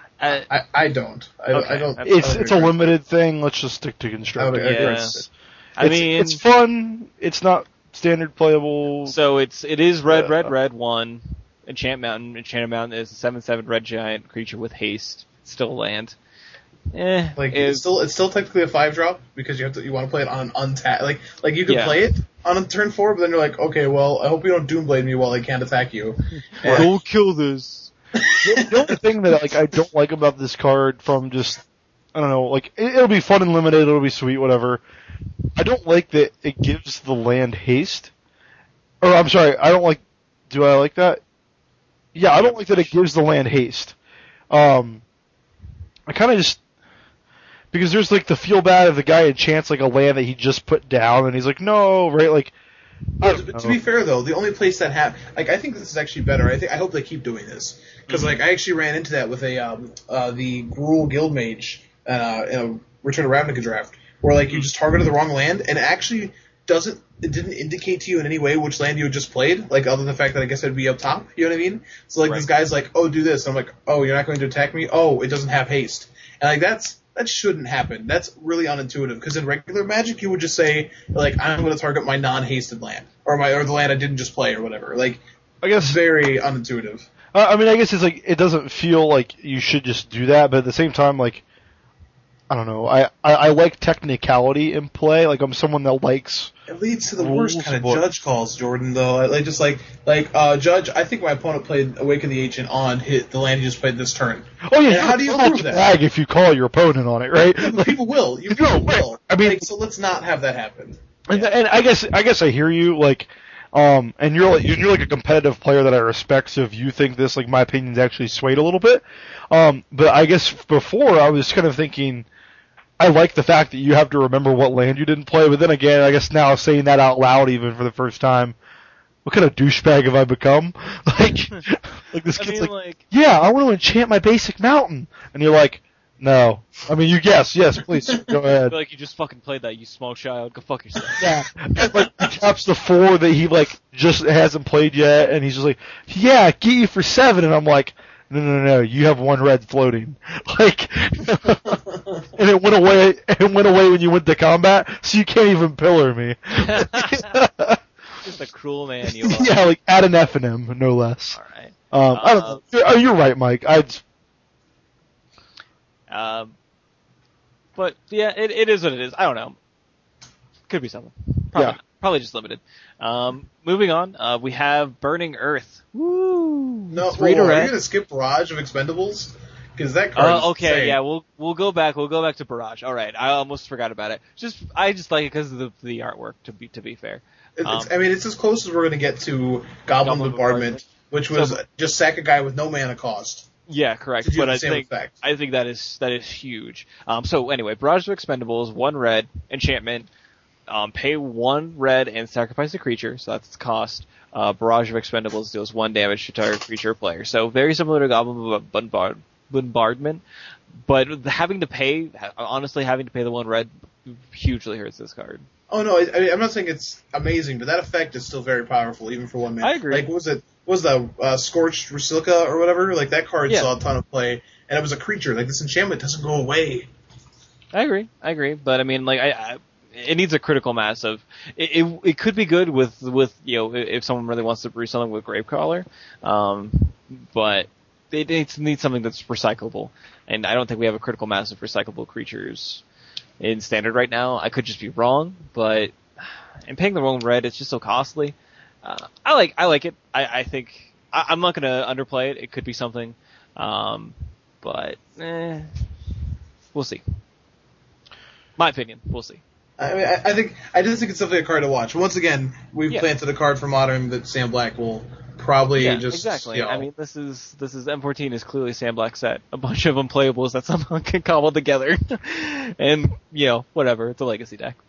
I don't. I don't. It's a limited thing. Let's just stick to constructed. It's fun. It's not standard playable. So it is red 1. Enchant Mountain. Enchanted Mountain is a 7/7 red giant creature with haste. It's still a land. It's still technically a 5-drop because you want to play it on an untap. You can play it on a turn 4, but then you're like, okay, well, I hope you don't Doomblade me while I can't attack you. Don't kill this. The only thing that I don't like about this card from just I don't know, it'll be fun and limited, it'll be sweet, whatever. I don't like that it gives the land haste. Or I'm sorry, I don't like. Do I like that? Yeah, I don't like that it gives the land haste. I kind of just. Because there's the feel bad of the guy enchants a land that he just put down, and he's like, no, right? To be fair though, the only place that I think this is actually better. I hope they keep doing this because I actually ran into that with the Gruul Guildmage in a Return to Ravnica draft where you just targeted the wrong land and it actually didn't indicate to you in any way which land you had just played, other than the fact that I guess it'd be up top. You know what I mean? So this guy's oh, do this. And I'm oh, you're not going to attack me? Oh, it doesn't have haste. And that shouldn't happen. That's really unintuitive because in regular Magic you would just say I'm going to target my non-hasted land or the land I didn't just play or whatever. I guess very unintuitive. I guess it's it doesn't feel like you should just do that, but at the same time I don't know. I like technicality in play. I'm someone that likes. It leads to the worst kind of judge calls, Jordan. Though, Judge. I think my opponent played Awaken the Ancient on the land you just played this turn. Oh yeah. How do you prove that? Flag if you call your opponent on it, right? People will. People will. I mean, so let's not have that happen. And I guess I hear you. And you're a competitive player that I respect. So if you think this, my opinion's actually swayed a little bit. But I guess before I was kind of thinking. I like the fact that you have to remember what land you didn't play, but then again, I guess now saying that out loud even for the first time, what kind of douchebag have I become? This kid's yeah, I want to enchant my basic mountain. And you're like, no. I mean, yes, please, go ahead. I feel you just fucking played that, you small child. Go fuck yourself. Yeah. He taps the 4 that he, just hasn't played yet, and he's just yeah, get you for 7, and I'm like, no, you have 1 red floating. And it went away. It went away when you went to combat, so you can't even pillar me. Just a cruel man you are. Yeah, add an F in him, no less. All right. I don't know. You're right, Mike. But yeah, it is what it is. I don't know. Could be something. Probably just limited. Moving on, we have Burning Earth. Woo! No, are you gonna skip Barrage of Expendables? Because that card. Okay, insane. yeah, we'll go back. We'll go back to Barrage. All right, I almost forgot about it. I just like it because of the artwork. To be fair, it's as close as we're gonna get to Goblin Bombardment, which was just sack a guy with no mana cost. Yeah, correct. But I think that is huge. So anyway, Barrage of Expendables, 1 red enchantment. Pay 1 red and sacrifice a creature, so that's its cost. Barrage of Expendables deals 1 damage to target creature or player. So very similar to Goblin Bombardment, but having to pay the 1 red hugely hurts this card. Oh no, I'm not saying it's amazing, but that effect is still very powerful, even for 1 mana. I agree. Like, what was that Scorched Rusilica or whatever? Like, that card saw a ton of play, and it was a creature. Like, this enchantment doesn't go away. I agree, but I mean, like, it needs a critical mass of, it could be good with, if someone really wants to brew something with Gravecaller, but it needs something that's recyclable, and I don't think we have a critical mass of recyclable creatures in Standard right now. I could just be wrong, but in paying the 1 red, it's just so costly. I like it. I think I'm not gonna underplay it. It could be something, but we'll see. My opinion, we'll see. I mean, I just think it's definitely a card to watch. Once again, we've planted a card for Modern that Sam Black will probably just exactly. I mean, this is M14 is clearly Sam Black's set. A bunch of unplayables that somehow can cobble together, and whatever. It's a legacy deck.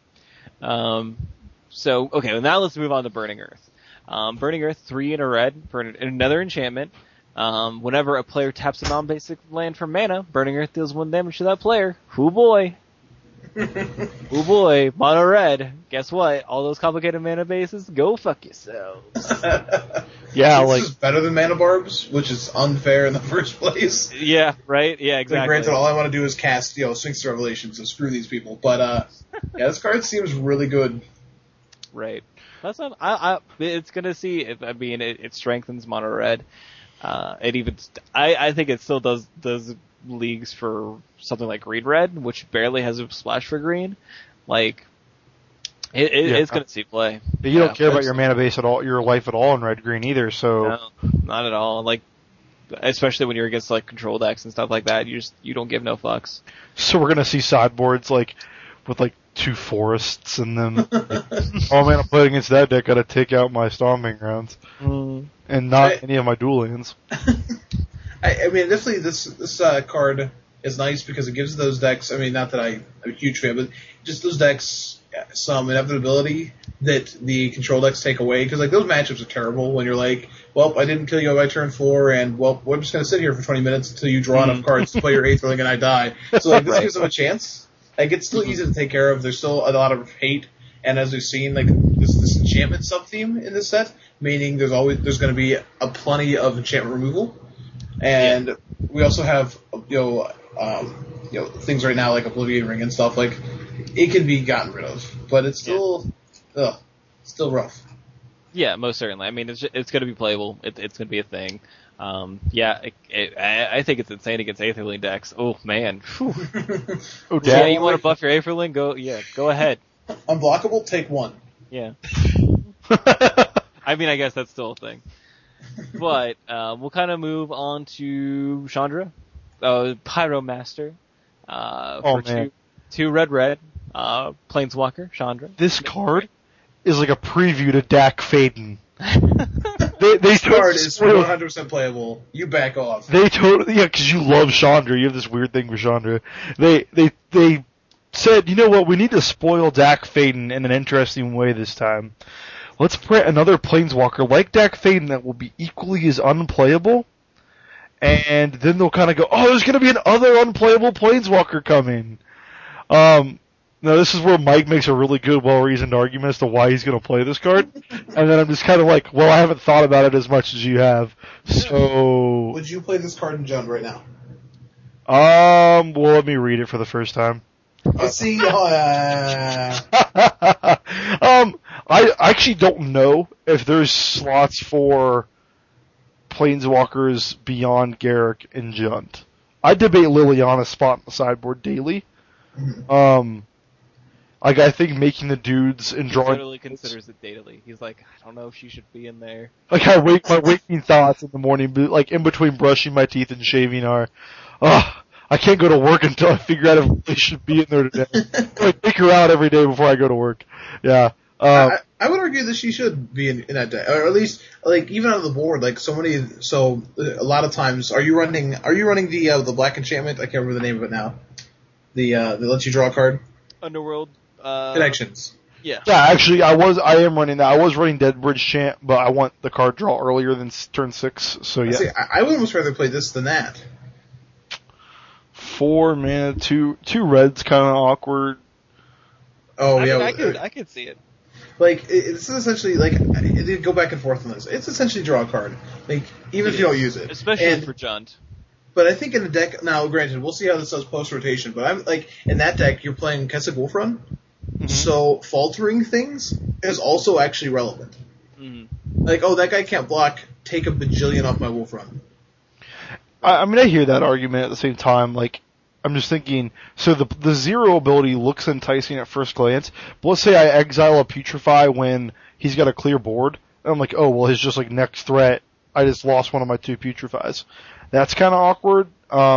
So okay, now let's move on to Burning Earth. Burning Earth, 3 and a red for another enchantment. Whenever a player taps a non-basic land for mana, Burning Earth deals 1 damage to that player. Hoo boy. Oh boy, mono red. Guess what? All those complicated mana bases, go fuck yourselves. Yeah, this is better than Mana Barbs, which is unfair in the first place. Yeah, right? Yeah, exactly. Like, granted, all I want to do is cast, Sphinx Revelation, so screw these people. But, this card seems really good. Right. That's not, it's gonna see, it strengthens mono red. I think it still does leagues for something like green red, which barely has a splash for green. Like, it's gonna see play. You don't care about your mana base at all, your life at all in red green either. So no, not at all. Like, especially when you're against like control decks and stuff like that, you don't give no fucks. So we're gonna see sideboards with 2 forests in them. Oh man, I'm playing against that deck. Gotta take out my stomping grounds and not any of my dual lands. I mean, definitely this card is nice because it gives those decks, I mean, not that I'm a huge fan, but just those decks some inevitability that the control decks take away. Because, those matchups are terrible when you're like, well, I didn't kill you by turn 4, and, well, we're just going to sit here for 20 minutes until you draw enough cards to play your 8th Ring and I die. So, this gives them a chance. It's still easy to take care of. There's still a lot of hate. And as we've seen, this enchantment sub-theme in this set, meaning there's going to be a plenty of enchantment removal. And we also have, things right now like Oblivion Ring and stuff. It can be gotten rid of, but it's still rough. Yeah, most certainly. I mean, it's going to be playable. It's going to be a thing. I think it's insane against Aetherling decks. Oh man. Yeah, you want to buff your Aetherling? Go ahead. Unblockable, take 1. Yeah. I mean, I guess that's still a thing. But we'll kind of move on to Chandra, Pyromaster, for 2 red, Planeswalker, Chandra. This card is like a preview to Dak Faden. This card is 100% playable. You back off. They totally, because you love Chandra. You have this weird thing for Chandra. They said, you know what, we need to spoil Dak Faden in an interesting way this time. Let's print another Planeswalker like Dak Faden that will be equally as unplayable, and then they'll kind of go, oh, there's going to be another unplayable Planeswalker coming. Now this is where Mike makes a really good, well-reasoned argument as to why he's going to play this card, and then I'm just kind of like, well, I haven't thought about it as much as you have, so... Would you play this card in Jund right now? Well, let me read it for the first time. Let's see. I actually don't know if there's slots for Planeswalkers beyond Garruk and Jund. I debate Liliana's spot in the sideboard daily. I think making the dudes and drawing... He totally considers it daily. He's like, I don't know if she should be in there. I wake my waking thoughts in the morning, in between brushing my teeth and shaving are, I can't go to work until I figure out if they should be in there today. I take her out every day before I go to work. Yeah. I would argue that she should be in that day, or at least even on the board. So a lot of times, are you running the black enchantment? I can't remember the name of it now. That lets you draw a card. Underworld Connections. Yeah. Yeah, actually, I am running that. I was running Deadbridge Chant, but I want the card draw earlier than turn 6, so yeah. See, I would almost rather play this than that. 4 mana, 2 reds, kind of awkward. Oh, yeah. I could see it. Like, it's essentially, like, they go back and forth on this. It's essentially draw a card. Like, even if you don't use it. Especially for Jund. But I think in a deck, now granted, we'll see how this does post-rotation, but I'm, like, in that deck, you're playing Kessig Wolfrun, so faltering things is also actually relevant. Mm-hmm. Like, oh, that guy can't block, take a bajillion off my Wolfrun. I mean, I hear that argument at the same time, like, I'm just thinking, so the 0 ability looks enticing at first glance, but let's say I exile a Putrefy when he's got a clear board, and I'm like, oh, well, his just, like, next threat, I just lost one of my 2 Putrefys. That's kind of awkward.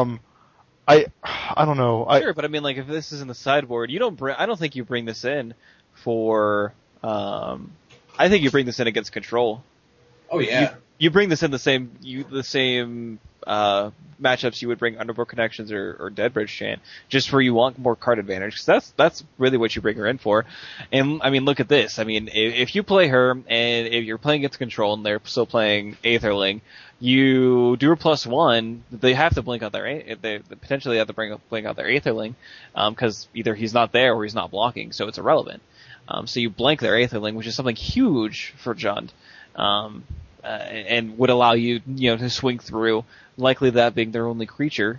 I don't know. Sure, but I mean, like, if this is in the sideboard, I don't think you bring this in for, I think you bring this in against control. Oh, yeah. You bring this in the same matchups you would bring Underworld Connections or Deadbridge Chant, just where you want more card advantage, because that's really what you bring her in for. And, I mean, look at this. I mean, if you play her, and if you're playing against control, and they're still playing Aetherling, you do a +1, they have to blink out they potentially have to blink out their Aetherling, because either he's not there or he's not blocking, so it's irrelevant. So you blank their Aetherling, which is something huge for Jund. And would allow you to swing through, likely that being their only creature.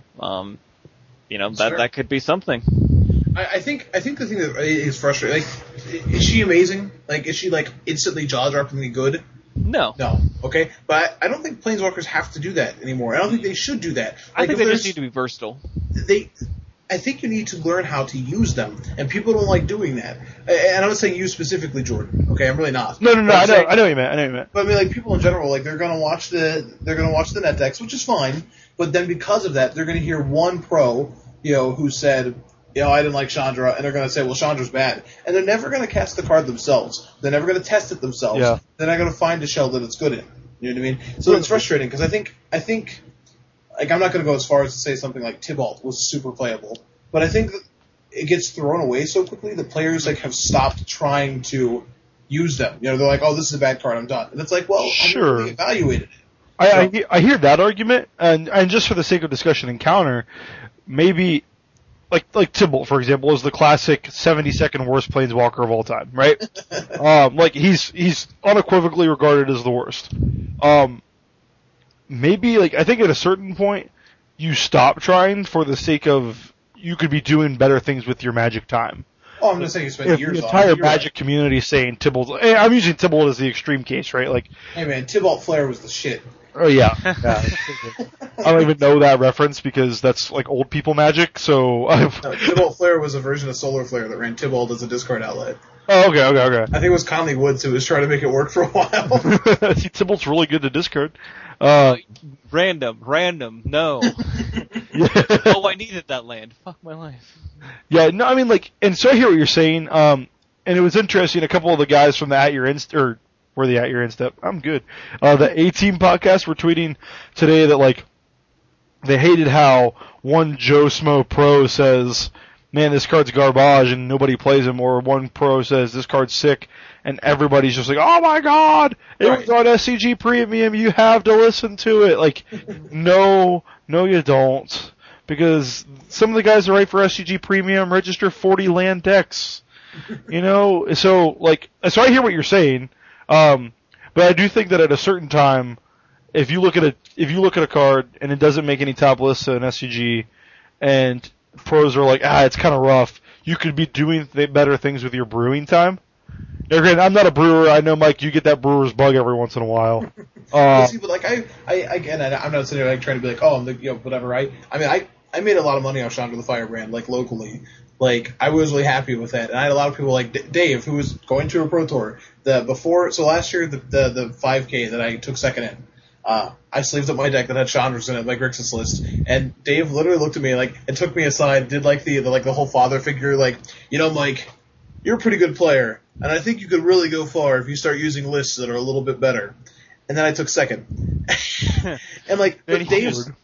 That could be something. I think the thing that is frustrating, like, is she amazing? Like, is she, like, instantly jaw-droppingly good? No. Okay? But I don't think Planeswalkers have to do that anymore. I don't think they should do that. I think they just need to be versatile. I think you need to learn how to use them, and people don't like doing that. And I'm not saying you specifically, Jordan. Okay, I'm really not. No. I know what you meant. But I mean, like, people in general, like, they're gonna watch the net decks, which is fine. But then because of that, they're gonna hear one pro, who said, I didn't like Chandra, and they're gonna say, well, Chandra's bad, and they're never gonna cast the card themselves. They're never gonna test it themselves. Yeah. They're not gonna find a shell that it's good in. You know what I mean? So it's frustrating because I think. Like, I'm not going to go as far as to say something like Tibalt was super playable, but I think that it gets thrown away so quickly that players, like, have stopped trying to use them. They're like, oh, this is a bad card, I'm done. And it's like, well, sure. I haven't really evaluated it. I hear that argument, and just for the sake of discussion and counter, maybe, like Tibalt, for example, is the classic 72nd worst Planeswalker of all time, right? Like, he's unequivocally regarded as the worst. Maybe, like, I think at a certain point, you stop trying for the sake of, you could be doing better things with your Magic time. Oh, I'm just saying you spent years on it. The entire Magic community saying Tibalt, I'm using Tibalt as the extreme case, right? Like, hey man, Tibalt Flare was the shit. Oh yeah. I don't even know that reference because that's like old people Magic, so. No, Tibalt Flare was a version of Solar Flare that ran Tibalt as a discard outlet. Oh, okay. I think it was Conley Woods who was trying to make it work for a while. See, Tibalt's really good to discard. Random, no. Oh, I needed that land. Fuck my life. Yeah, no, I mean, like, and so I hear what you're saying, and it was interesting, a couple of the guys from the At Your Inst, or were the At Your Instep? I'm good. The A-Team podcast were tweeting today that, like, they hated how one Joe Smo pro says, man, this card's garbage and nobody plays him, or one pro says, this card's sick, and everybody's just like, oh my god, it was on SCG Premium, you have to listen to it. Like, no, you don't. Because some of the guys that write for SCG Premium register 40 land decks. So I hear what you're saying, but I do think that at a certain time, if you look at a card and it doesn't make any top lists in SCG, and pros are like, it's kind of rough, you could be doing better things with your brewing time. Now, granted, I'm not a brewer. I know, Mike, you get that brewer's bug every once in a while. See, but like I'm not sitting there like trying to be like, oh, I'm the whatever. Right? I mean, I made a lot of money off Chandra the Firebrand, like locally. Like, I was really happy with that, and I had a lot of people like Dave, who was going to a pro tour. Last year, the 5K that I took second in, I sleeved up my deck that had Chandra's in it, like Grixis list, and Dave literally looked at me like and took me aside, did like the whole father figure, like, Mike, you're a pretty good player, and I think you could really go far if you start using lists that are a little bit better. And then I took second, and like, but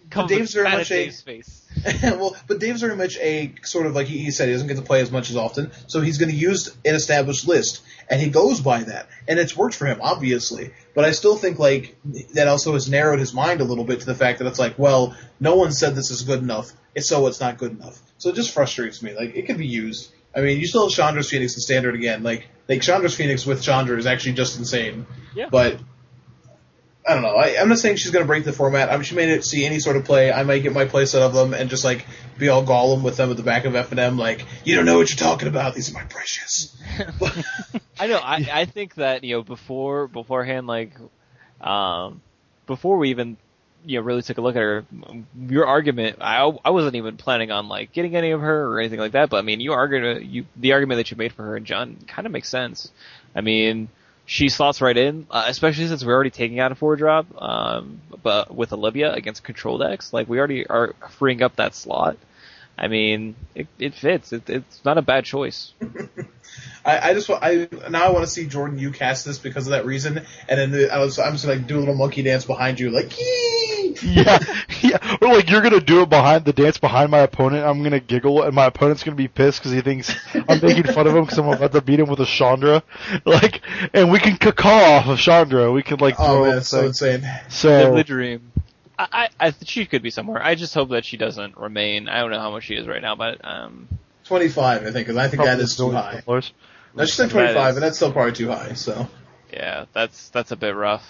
Dave's very much Dave's face. Well, but Dave's very much a sort of like he said, he doesn't get to play as much as often, so he's going to use an established list, and he goes by that, and it's worked for him, obviously. But I still think like that also has narrowed his mind a little bit to the fact that it's like, well, no one said this is good enough, so it's not good enough. So it just frustrates me. Like, it can be used. I mean, you still have Chandra's Phoenix in Standard again. Like Chandra's Phoenix with Chandra is actually just insane. Yeah. But I don't know. I'm not saying she's going to break the format. She may not see any sort of play. I might get my play set of them and just like be all Gollum with them at the back of F&M, like, you don't know what you're talking about. These are my precious. I know. I think that beforehand, like, before we even really took a look at her, your argument. I wasn't even planning on like getting any of her or anything like that. But I mean, the argument that you made for her and John kind of makes sense. I mean, she slots right in, especially since we're already taking out a 4-drop, but with Olivia against control decks, like we already are freeing up that slot. I mean, it fits. It's not a bad choice. I now want to see Jordan, you cast this because of that reason, and then I'm just like do a little monkey dance behind you, like yee! Yeah. Or like you're gonna do it behind the dance behind my opponent. I'm gonna giggle, and my opponent's gonna be pissed because he thinks I'm making fun of him because I'm about to beat him with a Chandra. Like, and we can caw off of Chandra. We can like throw. Oh man, it's so insane. Live the dream. She could be somewhere. I just hope that she doesn't remain. I don't know how much she is right now, but 25, I think, because I think that is too high. No, she said 25, and that's still probably too high. So yeah, that's a bit rough.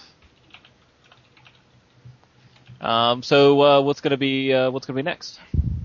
So what's gonna be next?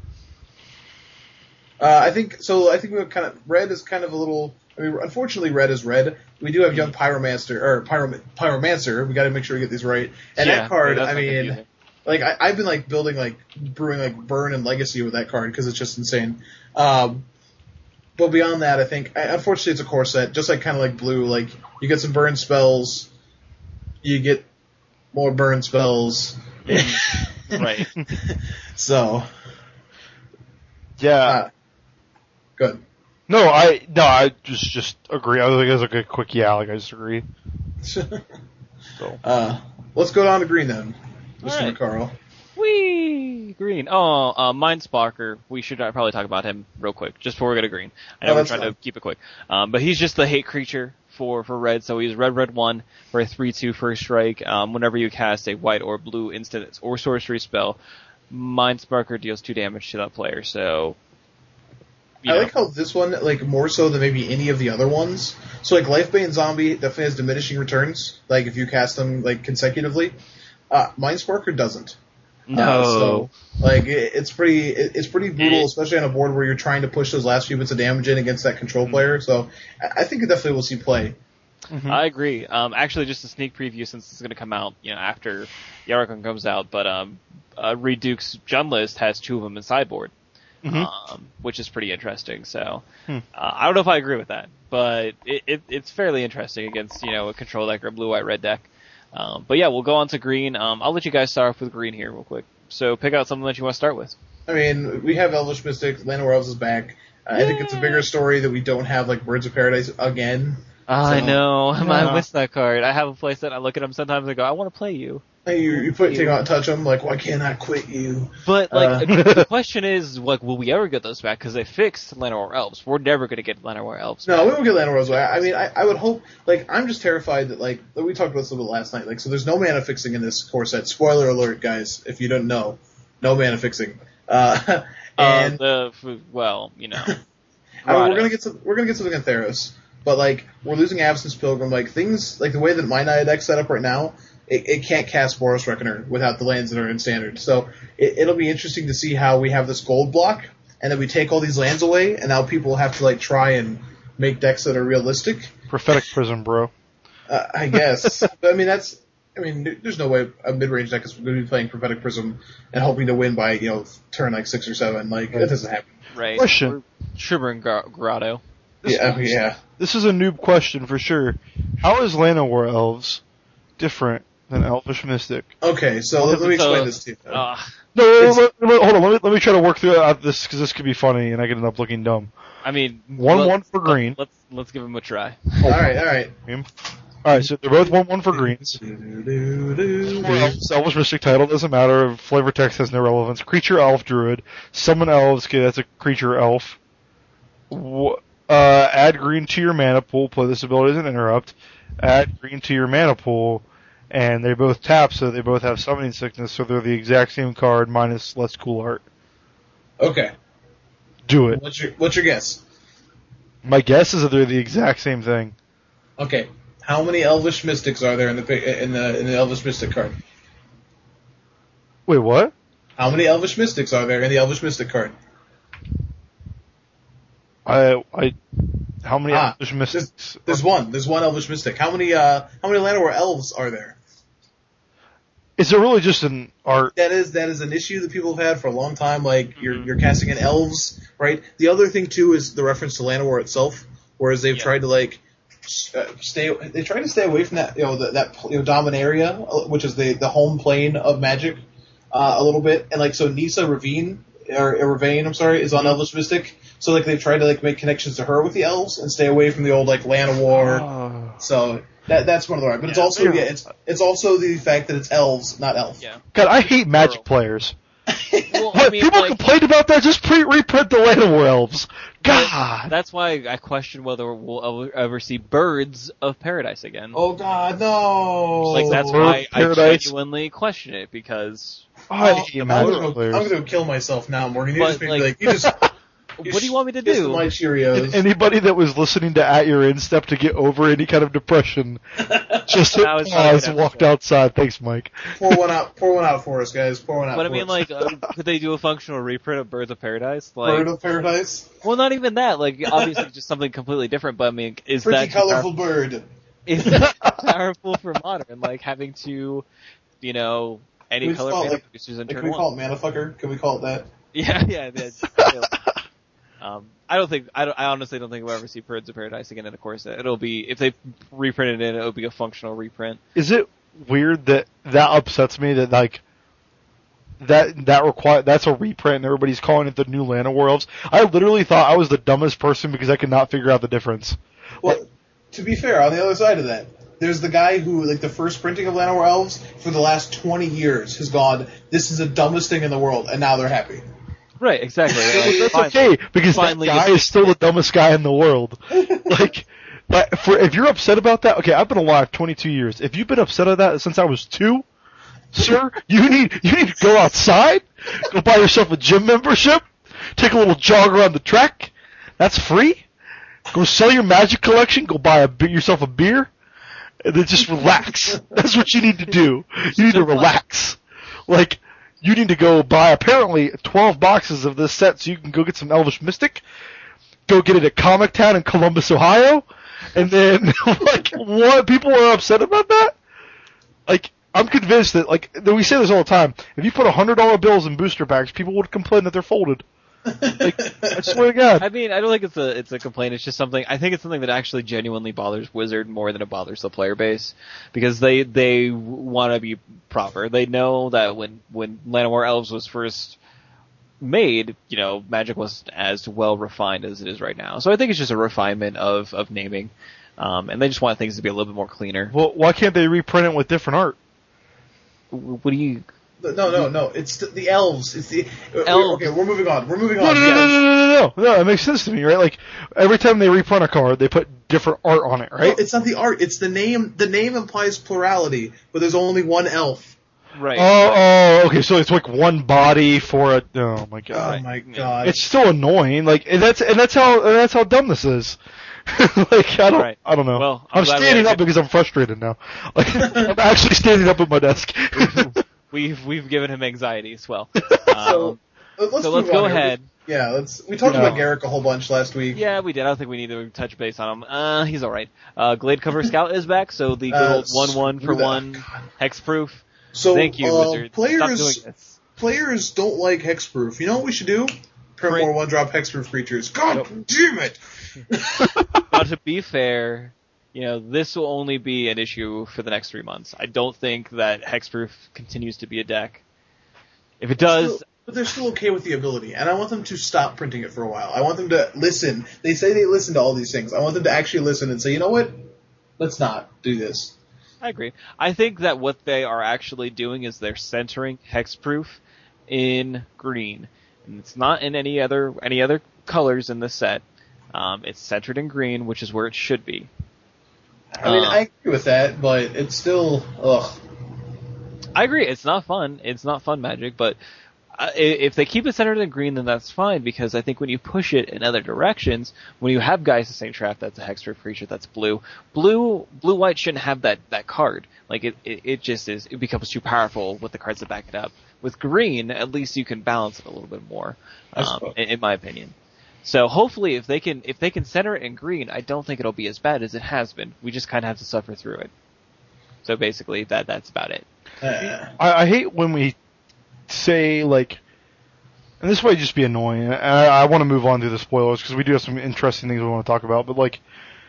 I think we kind of red is kind of a little. I mean, unfortunately, red is red. We do have young Pyromancer. We got to make sure we get these right. And that card, I mean, like I've been like building like brewing like Burn and Legacy with that card because it's just insane. But beyond that, I think unfortunately it's a core set, just like kind of like blue. Like you get some burn spells, you get more burn spells. Right. So. Yeah. Good. No, I just agree. I think it was like a quick like I just agree. So. Let's go down to green then, Mr. McCarl. Whee! Green. Mindsparker. We should probably talk about him real quick, just before we go to green. I know we're trying to keep it quick. But he's just the hate creature for red, so he's red 1 for a 3/2 first strike. Whenever you cast a white or blue instant or sorcery spell, Mindsparker deals 2 damage to that player, so... I like how this one, like, more so than maybe any of the other ones. So, like, Lifebane Zombie definitely has diminishing returns, like, if you cast them, like, consecutively. Mindsparker doesn't. No. So, like, it's pretty brutal, especially on a board where you're trying to push those last few bits of damage in against that control player. So, I think it definitely will see play. Mm-hmm. I agree. Actually, just a sneak preview since it's going to come out, after Yarakon comes out, but Reed Duke's Jund list has 2 of them in sideboard. Mm-hmm. Which is pretty interesting. So I don't know if I agree with that, but it's fairly interesting against a control deck or a blue-white red deck. But yeah, we'll go on to green. I'll let you guys start off with green here real quick. So pick out something that you want to start with. I mean, we have Elvish Mystic. Llanowar Elves is back. I think it's a bigger story that we don't have like Birds of Paradise again. I know. I miss that card. I have a playset. I look at them sometimes. I go, I want to play you. You take out, touch them. Like, why can't I quit you? But like, the question is, like, will we ever get those back? Because they fixed Llanowar Elves. We're never going to get Llanowar Elves back. No, we won't get Llanowar Elves back. I mean, I would hope. Like, I'm just terrified that like we talked about this a little bit last night. Like, so there's no mana fixing in this core set. Spoiler alert, guys! If you don't know, no mana fixing. And I mean, we're gonna get something in Theros. But, like, we're losing Absence Pilgrim. Like, things, like, the way that my Naya deck's set up right now, it can't cast Boros Reckoner without the lands that are in Standard. So, it'll be interesting to see how we have this gold block, and then we take all these lands away, and now people have to, like, try and make decks that are realistic. Prophetic Prism, bro. I guess. But, I mean, there's no way a mid-range deck is going to be playing Prophetic Prism and hoping to win by, turn, like, 6 or 7. Like, that doesn't happen. Right. Question. Tribburn Grotto. Yeah. This is a noob question for sure. How is Llanowar Elves different than Elvish Mystic? Okay, so let me explain this to you. No, hold on. Let me try to work through this because this could be funny and I could end up looking dumb. I mean, 1/1 for green. Let's give him a try. All right. Alright, so they're both 1/1 for greens. Elvish Mystic title, doesn't matter. Flavor text has no relevance. Creature, elf, druid. Summon elves, okay, that's a creature, elf. Add green to your mana pool, play this ability as an interrupt. Add green to your mana pool, and they both tap, so they both have summoning sickness, so they're the exact same card minus less cool art. Okay. Do it. What's your guess? My guess is that they're the exact same thing. Okay. How many Elvish Mystics are there in the Elvish Mystic card? Wait, what? How many Elvish Mystics are there in the Elvish Mystic card? How many Elvish Mystics? There's one. There's one Elvish Mystic. How many Llanowar elves are there? Is it really just an art? That is an issue that people have had for a long time. Like you're casting in elves, right? The other thing too is the reference to Llanowar itself, whereas they've tried to stay away from that Dominaria, which is the home plane of Magic, a little bit, and so Nissa Ravine is on Elvish Mystic, so they've tried to make connections to her with the elves and stay away from the old Llanowar. So that's one of the right, but it's also it's also the fact that it's elves, not elf. Yeah. God, I hate Magic players. Well, people complained about that. Just reprint the Llanowar elves. God. That's why I question whether we'll ever see Birds of Paradise again. Oh God, no! That's why I genuinely question it, because I'm gonna kill myself now, Morgan. You just what do you want me to do? My Cheerios. Anybody that was listening to At Your Instep to get over any kind of depression, just hit pause and walked outside. Thanks, Mike. Pour one out for us, guys. Pour one out. But I mean, could they do a functional reprint of Birds of Paradise? Bird of Paradise? Well, not even that. Obviously, just something completely different. But I mean, is pretty that colorful bird? Is that powerful for modern? Having to, any color mana producers in turn one. Can we call it Manafucker? Can we call it that? Yeah. I honestly don't think we'll ever see Birds of Paradise again. And of course, it'll be, if they reprinted it, it'll be a functional reprint. Is it weird that upsets me that that's a reprint and everybody's calling it the new Llanowar elves? I literally thought I was the dumbest person because I could not figure out the difference. Well, to be fair, on the other side of that, there's the guy who, the first printing of Llanowar elves for the last 20 years has gone, this is the dumbest thing in the world, and now they're happy. Right, exactly. That's okay, because that guy is still the dumbest guy in the world. If you're upset about that, okay, I've been alive 22 years. If you've been upset at that since I was 2, sir, you need to go outside, go buy yourself a gym membership, take a little jog around the track. That's free. Go sell your Magic collection, go buy yourself a beer, and then just relax. That's what you need to do. You need to relax. You need to go buy, apparently, 12 boxes of this set so you can go get some Elvish Mystic, go get it at Comic Town in Columbus, Ohio, and then, what? People are upset about that? I'm convinced that, we say this all the time, if you put $100 bills in booster packs, people would complain that they're folded. I swear to God. I mean, I don't think it's a complaint. It's just something. I think it's something that actually genuinely bothers Wizard more than it bothers the player base, because they want to be proper. They know that when Llanowar Elves was first made, Magic wasn't as well refined as it is right now. So I think it's just a refinement of naming, and they just want things to be a little bit more cleaner. Well, why can't they reprint it with different art? What do you? No. It's the elves. It's the elves. Okay, we're moving on. No. It makes sense to me, right? Every time they reprint a card, they put different art on it, right? No, it's not the art. It's the name. The name implies plurality, but there's only one elf. Right. Oh, okay. So it's one body for a. Oh my God. Oh my God. It's still annoying. And that's how dumb this is. I don't know. Well, I'm standing up because I'm frustrated now. I'm actually standing up at my desk. We've given him anxiety as well. So let's go ahead. We talked about Garruk a whole bunch last week. Yeah, we did. I don't think we need to touch base on him. He's alright. Gladecover Scout is back, so the good old 1/1 for 1 hexproof. So, thank you, Wizard. Stop doing this. Players don't like hexproof. You know what we should do? Print more 1-drop hexproof creatures. God damn it! But to be fair, this will only be an issue for the next 3 months. I don't think that hexproof continues to be a deck. If it does... But they're still okay with the ability, and I want them to stop printing it for a while. I want them to listen. They say they listen to all these things. I want them to actually listen and say, you know what? let's not do this. I agree. I think that what they are actually doing is they're centering Hexproof in green, and it's not in any other colors in the set. It's centered in green, which is where it should be. I mean, I agree with that, but it's still ugh. I agree. It's not fun. It's not fun Magic, but if they keep it centered in green, then that's fine, because I think when you push it in other directions, when you have Gaia's Insane Trap, that's a Hexproof creature, that's blue-white shouldn't have that card. Like, it just is, it becomes too powerful with the cards that back it up. With green, at least you can balance it a little bit more, in my opinion. So hopefully if they can center it in green, I don't think it'll be as bad as it has been. We just kind of have to suffer through it. So basically that's about it. I hate when we say, like, and this might just be annoying, I want to move on to the spoilers because we do have some interesting things we want to talk about, but like,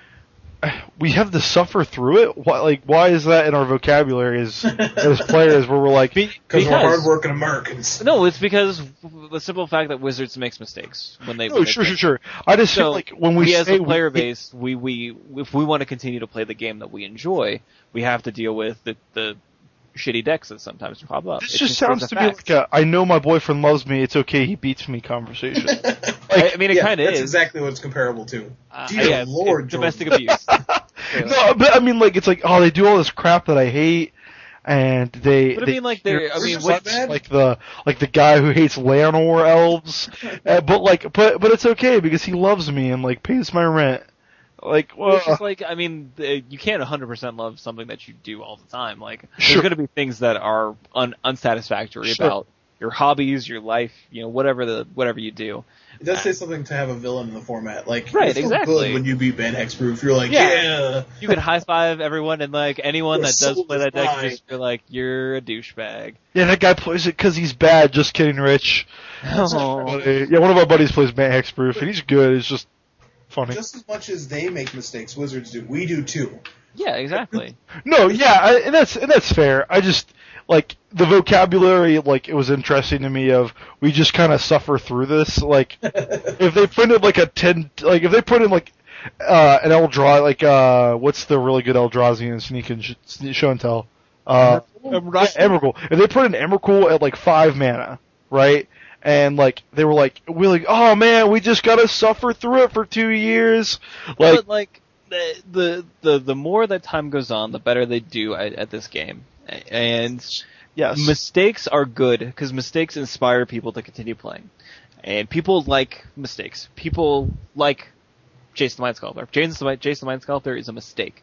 we have to suffer through it? Why is that in our vocabulary as players, where we're like, because we're hardworking Americans? No, it's because the simple fact that Wizards makes mistakes when they. No, sure. I just feel like when we as a player base, we if we want to continue to play the game that we enjoy, we have to deal with the shitty decks that sometimes pop up. This just sounds to me like I know my boyfriend loves me, it's okay, he beats me conversation. I mean, it kind of is. That's exactly what it's comparable to. Dear Lord, domestic abuse. No, but I mean, like, it's like, they do all this crap that I hate, and they. But I mean, like, what's like the guy who hates Llanowar elves, but it's okay because he loves me and like pays my rent. Like, well, it's just like, I mean, you can't 100% love something that you do all the time. Like, there's going to be things that are unsatisfactory about your hobbies, your life, whatever you do. It does say something to have a villain in the format. Like, right, it's exactly. Good when you beat Ben Hexproof, you're like, yeah. You can high five everyone, and like anyone that does play that deck, you're like, you're a douchebag. Yeah, that guy plays it because he's bad. Just kidding, Rich. Oh. Yeah, one of our buddies plays Ben Hexproof, and he's good. It's just funny. Just as much as they make mistakes, Wizards do. We do too. Yeah, exactly. No, yeah, and that's fair. I just, like, the vocabulary, like, it was interesting to me of, we just kind of suffer through this. Like, if they printed like if they put in like an Eldrazi, like, what's the really good Eldrazi Sneak and Show and Tell? Emrakul. If they put an Emrakul at like 5 mana, right? And like they were like, oh man, we just gotta suffer through it for 2 years. Like, but like the more that time goes on, the better they do at this game. And yes, mistakes are good because mistakes inspire people to continue playing. And people like mistakes. People like Jason the Mind Sculptor. Jason the Mind Sculptor is a mistake.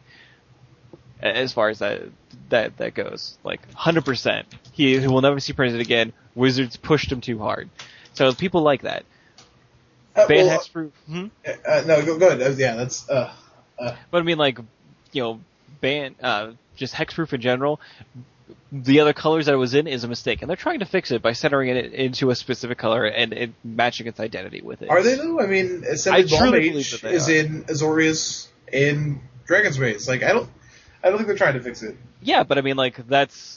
As far as that goes, like 100%, he will never see printed again. Wizards pushed him too hard, so people like that. Ban Hexproof. No, go ahead. Yeah, that's. But I mean, like, ban just Hexproof in general. The other colors that it was in is a mistake, and they're trying to fix it by centering it into a specific color and matching its identity with it. Are they though? I mean, Ascended Ballmage is in Azorius in Dragon's Maze. Like, I don't think they're trying to fix it. Yeah, but I mean, like, that's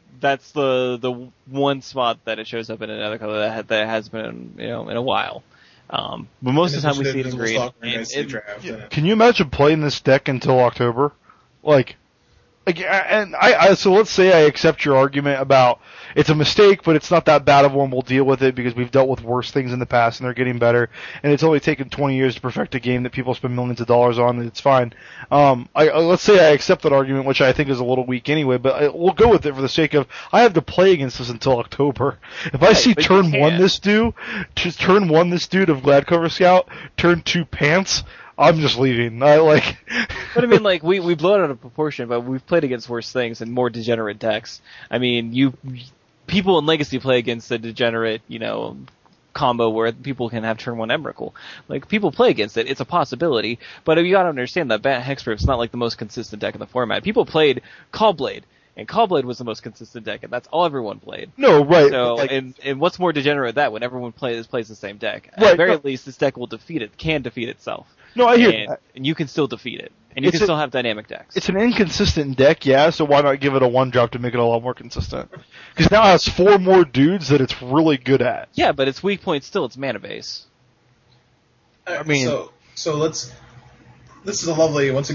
the one spot that it shows up in another color that has been in a while. But most of the time we see it in green. Can you imagine playing this deck until October? So let's say I accept your argument about it's a mistake, but it's not that bad of one. We'll deal with it because we've dealt with worse things in the past and they're getting better. And it's only taken 20 years to perfect a game that people spend millions of dollars on, and it's fine. Let's say I accept that argument, which I think is a little weak anyway, but we'll go with it for the sake of I have to play against this until October. If I see turn 1 this dude of Gladcover Scout, turn 2 Pants, I'm just leaving. But I mean, like, we blow it out of proportion, but we've played against worse things and more degenerate decks. I mean, people in Legacy play against the degenerate, combo where people can have turn 1 Emrakul. Like, people play against it. It's a possibility. But you gotta understand that Bat Hexproof not like the most consistent deck in the format. People played Caw-Blade. And Caw-Blade was the most consistent deck, and that's all everyone played. No, right. So, and what's more degenerate than that when everyone plays the same deck? Right, at the very least, this deck can defeat itself. No, I hear that. And you can still defeat it. And you can still have dynamic decks. It's an inconsistent deck, yeah, so why not give it a 1-drop to make it a lot more consistent? Because now it has 4 more dudes that it's really good at. Yeah, but its weak point still its mana base. I mean... So this is a lovely, once again,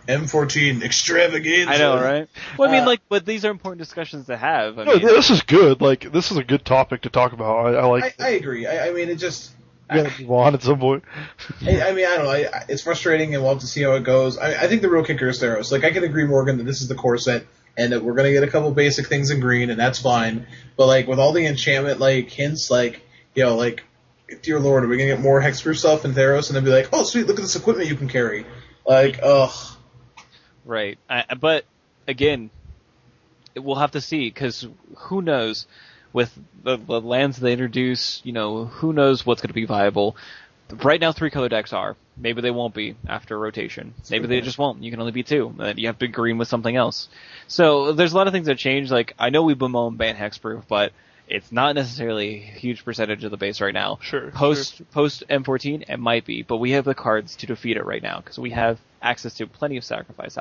M14 extravaganza. I know, right? Well, I mean, but these are important discussions to have. I mean, this is good. Like, this is a good topic to talk about. I agree. I mean, it just... You gotta move on at some point. I mean, I don't know. It's frustrating, and we'll have to see how it goes. I think the real kicker is Theros. Like, I can agree, Morgan, that this is the core set, and that we're gonna get a couple basic things in green, and that's fine. But, like, with all the enchantment, like, hints, like, you know, like, dear Lord, are we gonna get more hexproof stuff in Theros? And then be like, oh, sweet, look at this equipment you can carry. Like, ugh. Right. But, again, we'll have to see, because who knows, with the lands they introduce, you know, who knows what's going to be viable. Right now, 3-color decks are. Maybe they won't be after rotation. Maybe they just won't. You can only be 2. And you have to green with something else. So there's a lot of things that change. Like, I know we bemoan ban hexproof, but it's not necessarily a huge percentage of the base right now. Sure. Post M14, it might be, but we have the cards to defeat it right now because we have access to plenty of sacrifice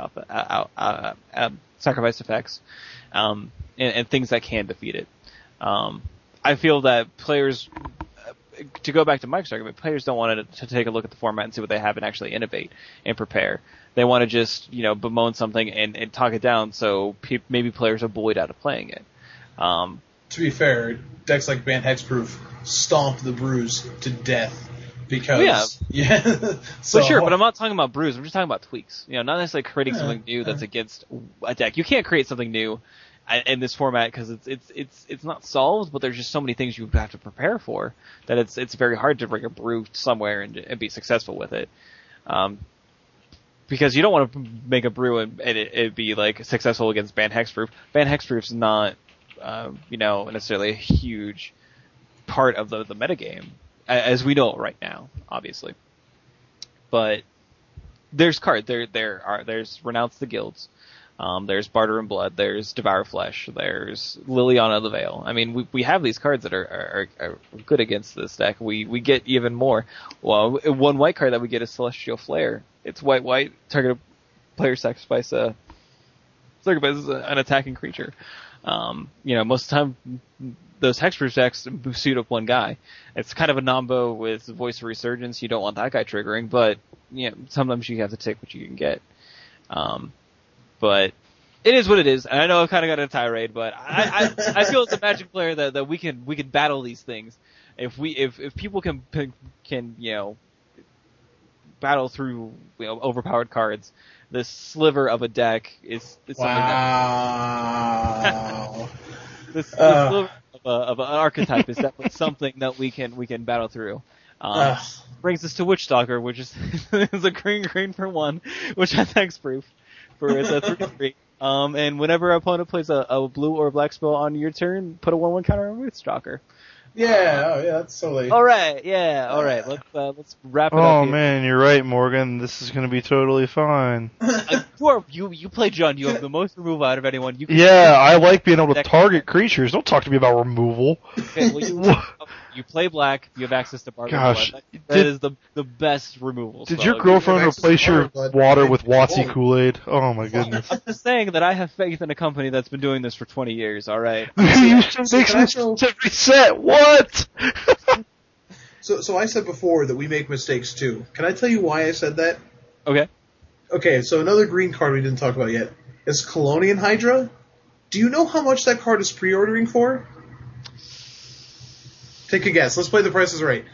sacrifice effects, and things that can defeat it. I feel that players, to go back to Mike's argument, players don't want to take a look at the format and see what they have and actually innovate and prepare. They want to just, you know, bemoan something and talk it down so maybe players are bullied out of playing it. To be fair, decks like Ban Hexproof stomp the Brews to death because... Yeah. So, sure, but I'm not talking about Brews. I'm just talking about tweaks. You know, not necessarily creating something new that's against a deck. You can't create something new in this format because it's not solved, but there's just so many things you have to prepare for that it's very hard to bring a brew somewhere and be successful with it. Because you don't want to make a brew and it be like successful against Ban Hexproof. Ban Hexproof's not you know, necessarily a huge part of the metagame as we know it right now, obviously. But there's cards. There's Renounce the Guilds. There's Barter in Blood, there's Devour Flesh, there's Liliana the Veil. I mean, we have these cards that are good against this deck. We get even more. Well, one white card that we get is Celestial Flare. It's white, target player sacrifices an attacking creature. You know, most of the time, those hexproof decks suit up one guy. It's kind of a nombo with Voice of Resurgence. You don't want that guy triggering, but, you know, sometimes you have to take what you can get. But it is what it is. And I know I've kind of got a tirade, but I feel as a Magic player that we can battle these things. If people can, you know, battle through, you know, overpowered cards, this sliver of a deck is something wow. this sliver of an archetype is definitely something that we can battle through. Brings us to Witchstalker, which is a green for 1, which has hexproof. It's a 3/3. And whenever our opponent plays a blue or a black spell on your turn, put a 1/1 counter on Witchstalker. Yeah, that's totally. All right, yeah, all right. Let's wrap it up. Oh here. Man, you're right, Morgan. This is going to be totally fine. You play John. You have the most removal out of anyone. I like being able to target creatures. Don't talk to me about removal. Okay, well, you play black. You have access to Barter. Gosh, that is the best removal. Did your girlfriend replace your water with WotC Kool-Aid? Oh my goodness! I'm just saying that I have faith in a company that's been doing this for 20 years. All right. You should make this every set. What? So I said before that we make mistakes too. Can I tell you why I said that? Okay. Okay, so another green card we didn't talk about yet is Colonian Hydra. Do you know how much that card is pre-ordering for? Take a guess. Let's play the prices right.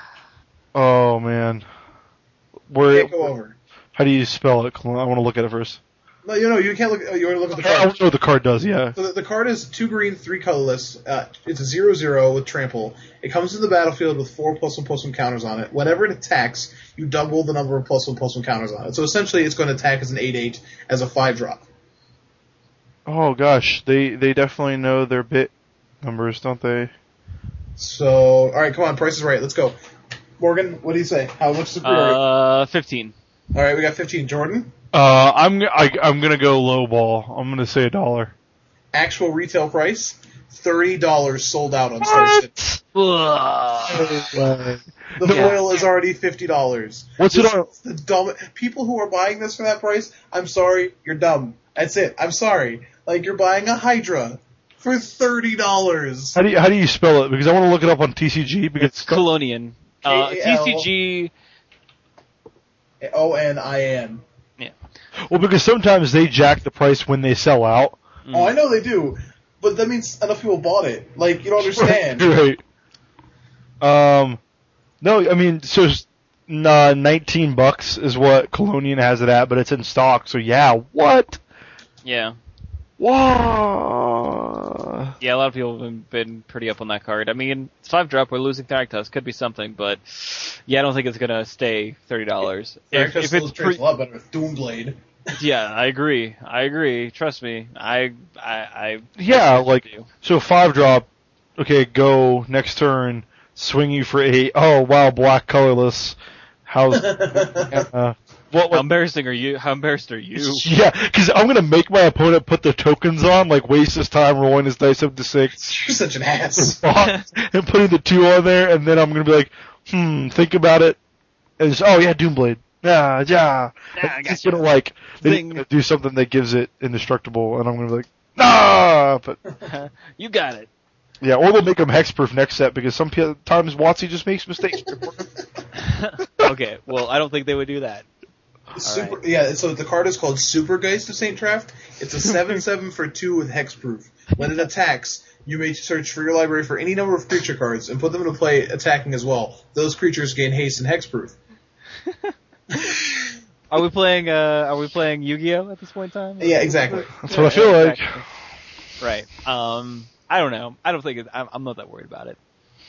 Oh man. Can't go over. How do you spell it? I want to look at it first. No, you can't look. You want to look at the card. I don't know what the card does. Yeah. So the card is 2 green, 3 colorless. It's a 0/0 with trample. It comes to the battlefield with 4+1/+1 counters on it. Whenever it attacks, you double the number of +1/+1 counters on it. So essentially, it's going to attack as an 8/8 as a 5-drop. Oh gosh, they definitely know their bit numbers, don't they? So, all right, come on, price is right. Let's go. Morgan, what do you say? How much is the pre-order? 15. All right, we got 15. Jordan? I'm gonna go low ball. I'm gonna say $1. Actual retail price, $30 sold out on Starship. The foil is already $50. What's it on? The dumb people who are buying this for that price, I'm sorry, you're dumb. That's it. I'm sorry. Like, you're buying a Hydra for $30. How do you spell it? Because I want to look it up on TCG. Because it's Colonian. TCG. ONIN. Yeah. Well, because sometimes they jack the price when they sell out. Oh, I know they do, but that means enough people bought it. Like, you don't understand. Right. No, I mean, so $19 is what Colonian has it at, but it's in stock. So yeah, what? Yeah. Wow. Yeah, a lot of people have been pretty up on that card. I mean, it's 5-drop. We're losing Tharagtus. Could be something, but yeah, I don't think it's gonna stay $30. If it's a lot better with Doomblade. Yeah, I agree. Trust me. Yeah, like, so 5-drop, okay, go, next turn, swing you for 8. Oh, wow, black colorless. How's, how embarrassing are you? How embarrassed are you? Yeah, because I'm gonna make my opponent put the tokens on, like, waste his time rolling his dice up to 6. You're such an ass. And putting the 2 on there, and then I'm gonna be like, think about it, and just, oh yeah, Doomblade. Yeah. It's gonna like do something that gives it indestructible, and I'm gonna be like, but you got it. Yeah, or they'll make them hexproof next set because sometimes WotC just makes mistakes. Okay, well, I don't think they would do that. Right. Yeah, so the card is called Super Geist of St. Traft. It's a 7/7 for 2 with hexproof. When it attacks, you may search for your library for any number of creature cards and put them into play attacking as well. Those creatures gain haste and hexproof. Are we playing Yu-Gi-Oh at this point in time? Yeah, exactly. That's what I feel like. Exactly. Right. I don't know. I don't think I'm not that worried about it.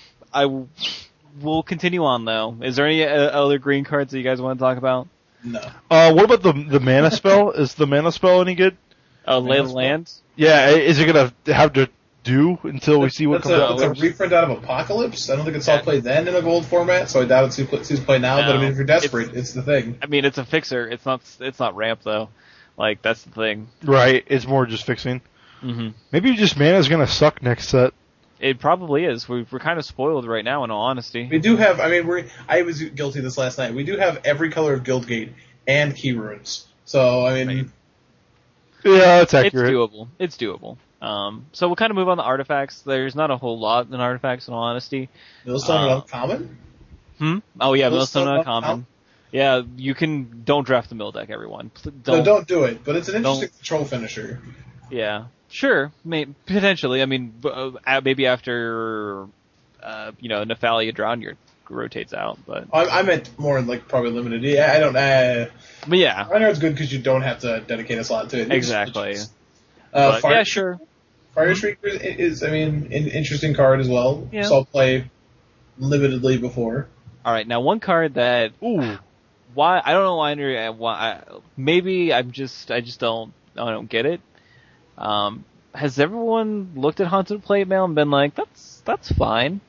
We'll continue on though. Is there any other green cards that you guys want to talk about? No. What about the mana spell? Is the mana spell any good? Lay of the Land? Yeah, is it gonna have to do until we see what comes out? It's a reprint out of Apocalypse. I don't think it's all played then in a gold format, so I doubt it sees play now. No, but I mean, if you're desperate, it's the thing. I mean, it's a fixer. It's not ramp though. Like that's the thing. Right. It's more just fixing. Mm-hmm. Maybe just mana's gonna suck next set. It probably is. We're kind of spoiled right now, in all honesty. We do have. I mean, I was guilty of this last night. We do have every color of Guildgate and Key Runes. So I mean, right. Yeah, that's accurate. It's doable. So we'll kind of move on to artifacts. There's not a whole lot in artifacts, in all honesty. Millstone uncommon? Oh yeah, Millstone uncommon. Yeah, you don't draft the mill deck, everyone. Don't do it, but it's an interesting control finisher. Yeah, sure, potentially. I mean, maybe after, Nephalia Drown rotates out, but... I meant more like probably limited. Yeah, I don't... but yeah. I know it's good because you don't have to dedicate a slot to it. Exactly. Yeah, sure. Fire Shrieker is, I mean, an interesting card as well. Yeah. So I'll play limitedly before. Alright, now one card that... Why? I don't know why maybe I just don't get it. Has everyone looked at Haunted Plate Mail and been like, that's fine?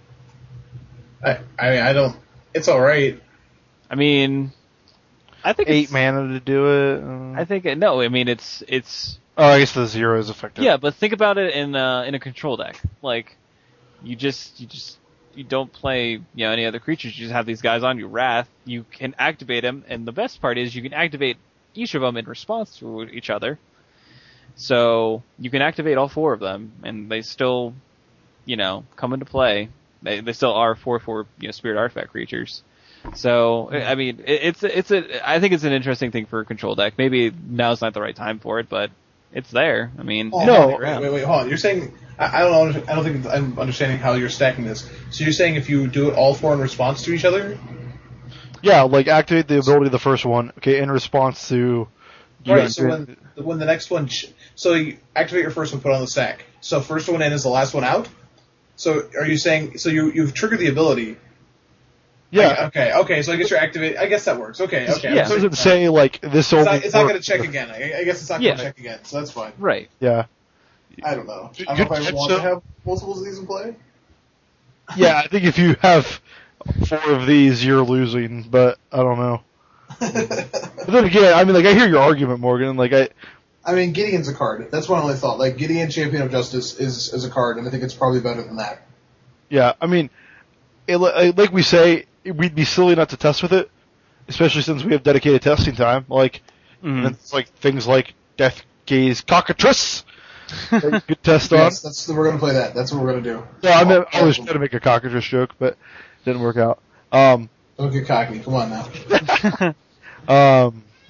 I mean, I don't... It's alright. I mean... I think 8 mana to do it. I think... No, I mean, it's... Oh, I guess the 0 is effective. Yeah, but think about it in a control deck. Like, you don't play, any other creatures. You just have these guys on you. Wrath, you can activate them, and the best part is you can activate each of them in response to each other. So, you can activate all 4 of them, and they still, come into play. They still are 4/4, spirit artifact creatures. So, I mean, I think it's an interesting thing for a control deck. Maybe now's not the right time for it, but it's there. I mean, wait, hold on. You're saying I don't think I'm understanding how you're stacking this. So you're saying if you do it all 4 in response to each other? Yeah, like activate the ability of the first one. Okay, in response to. Right. So when the next one, so you activate your first one, put it on the stack. So first one in is the last one out. So are you saying you've triggered the ability? Yeah. Okay. So I guess you're activating. I guess that works. Okay. Yeah. It doesn't say like this. It's not going to check again. I guess it's not going to check again. So that's fine. Right. Yeah. I don't know. I don't know if I want to have multiples of these in play. Yeah, I think if you have 4 of these, you're losing. But I don't know. But then again, I mean, like I hear your argument, Morgan. Like I mean, Gideon's a card. That's what I only thought. Like Gideon, Champion of Justice, is a card, and I think it's probably better than that. Yeah, I mean, like we say, we'd be silly not to test with it, especially since we have dedicated testing time. Like, and it's like things like Death Gaze Cockatrice. You could test on. Yes, we're gonna play that. That's what we're gonna do. Yeah, I was trying to make a cockatrice joke, but it didn't work out. Don't get cocky. Come on now.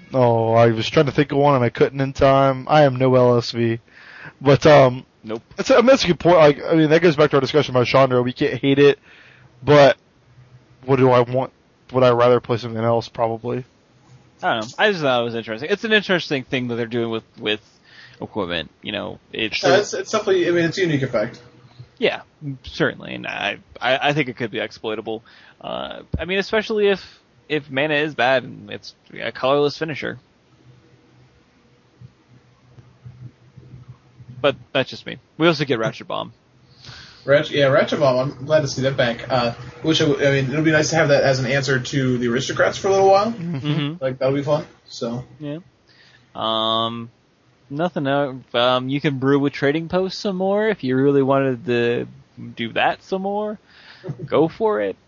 Oh, I was trying to think of one and I couldn't in time. I am no LSV. But, nope. That's a good point. Like, I mean, that goes back to our discussion about Chandra. We can't hate it, but what do I want? Would I rather play something else? Probably. I don't know. I just thought it was interesting. It's an interesting thing that they're doing with equipment. You know, it's definitely. I mean, it's a unique effect. Yeah, certainly, and I think it could be exploitable. I mean, especially if mana is bad and it's a colorless finisher. But that's just me. We also get Ratchet Bomb. Ratchet Bomb. I'm glad to see that back. I mean, it'll be nice to have that as an answer to the Aristocrats for a little while. Mm-hmm. Like that'll be fun. So yeah. Nothing else. You can brew with Trading Post some more if you really wanted to do that some more. Go for it.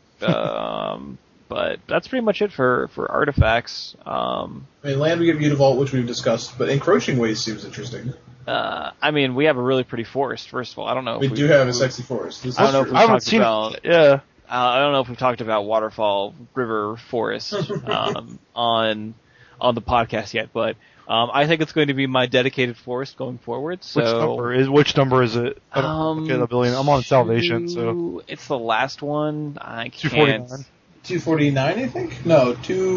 But that's pretty much it for artifacts. I mean, land we get Mutavault, which we've discussed, but Encroaching Waste seems interesting. I mean, we have a really pretty forest. First of all, I don't know. We do have a sexy forest. I don't know if we've talked about. Yeah. I don't know if we've talked about Waterfall River Forest on the podcast yet, but I think it's going to be my dedicated forest going forward. So which number is it? I don't get a billion. I'm on Salvation, so it's the last one. I can't. 249. 249, I think. No,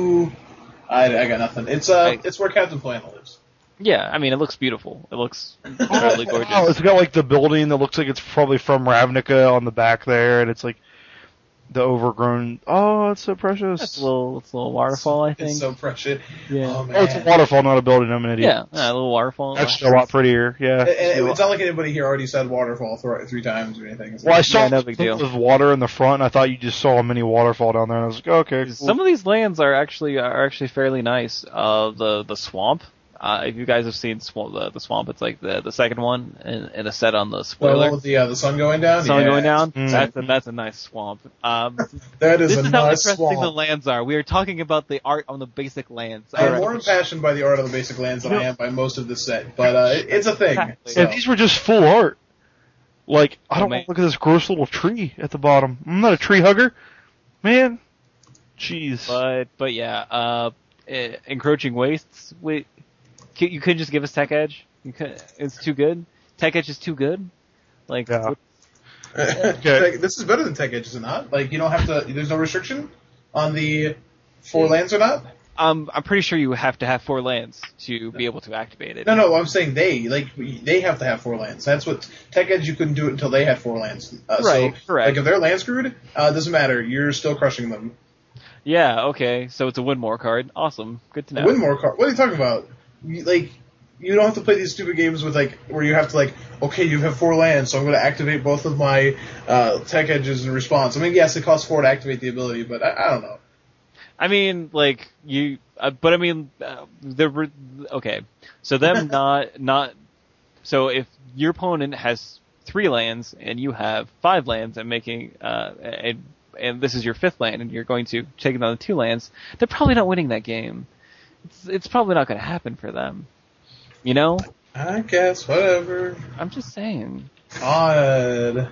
I got nothing. It's where Captain Planet lives. Yeah, I mean, it looks beautiful. It looks incredibly gorgeous. Oh, it's got like the building that looks like it's probably from Ravnica on the back there, and it's like the overgrown. Oh, it's so precious. It's a little waterfall, I think. It's so precious. Yeah. Oh, man. It's a waterfall, not a building. I'm an idiot. Yeah, a little waterfall. Actually, a lot prettier. Yeah. And it's not like anybody here already said waterfall three times or anything. Well, I saw of water in the front, and I thought you just saw a mini waterfall down there, and I was like, okay. Cool. Some of these lands are actually fairly nice. The swamp. If you guys have seen the swamp, it's like the second one in a set on the spoiler. With the sun going down. Going down. Mm-hmm. That's a nice swamp. That is a nice swamp. This is how interesting the lands are. We are talking about the art on the basic lands. I'm more impassioned by the art on the basic lands than I am by most of the set, but it's a thing. Exactly. So. Yeah, these were just full art. Like, I don't want to look at this gross little tree at the bottom. I'm not a tree hugger, man. Jeez. But yeah, Encroaching Wastes. You couldn't just give us Tech Edge? It's too good? Tech Edge is too good? Like, yeah. Okay. This is better than Tech Edge, is it not? Like, you don't have to, there's no restriction on the 4 lands or not? I'm pretty sure you have to have 4 lands to be able to activate it. No, I'm saying they have to have 4 lands. That's what, Tech Edge, you couldn't do it until they had 4 lands. Right, so, correct. Like, if they're land screwed, doesn't matter, you're still crushing them. Yeah, okay, so it's a Winmore card. Awesome. Good to know. A Winmore card? What are you talking about? You don't have to play these stupid games with where you have to okay, you have 4 lands, so I'm going to activate both of my Tech Edges in response. I mean, yes, it costs 4 to activate the ability, but I don't know. I mean, okay. So them not. So if your opponent has 3 lands and you have 5 lands and making and this is your 5th land and you're going to take another 2 lands, they're probably not winning that game. It's probably not going to happen for them. You know? I guess, whatever. I'm just saying. God.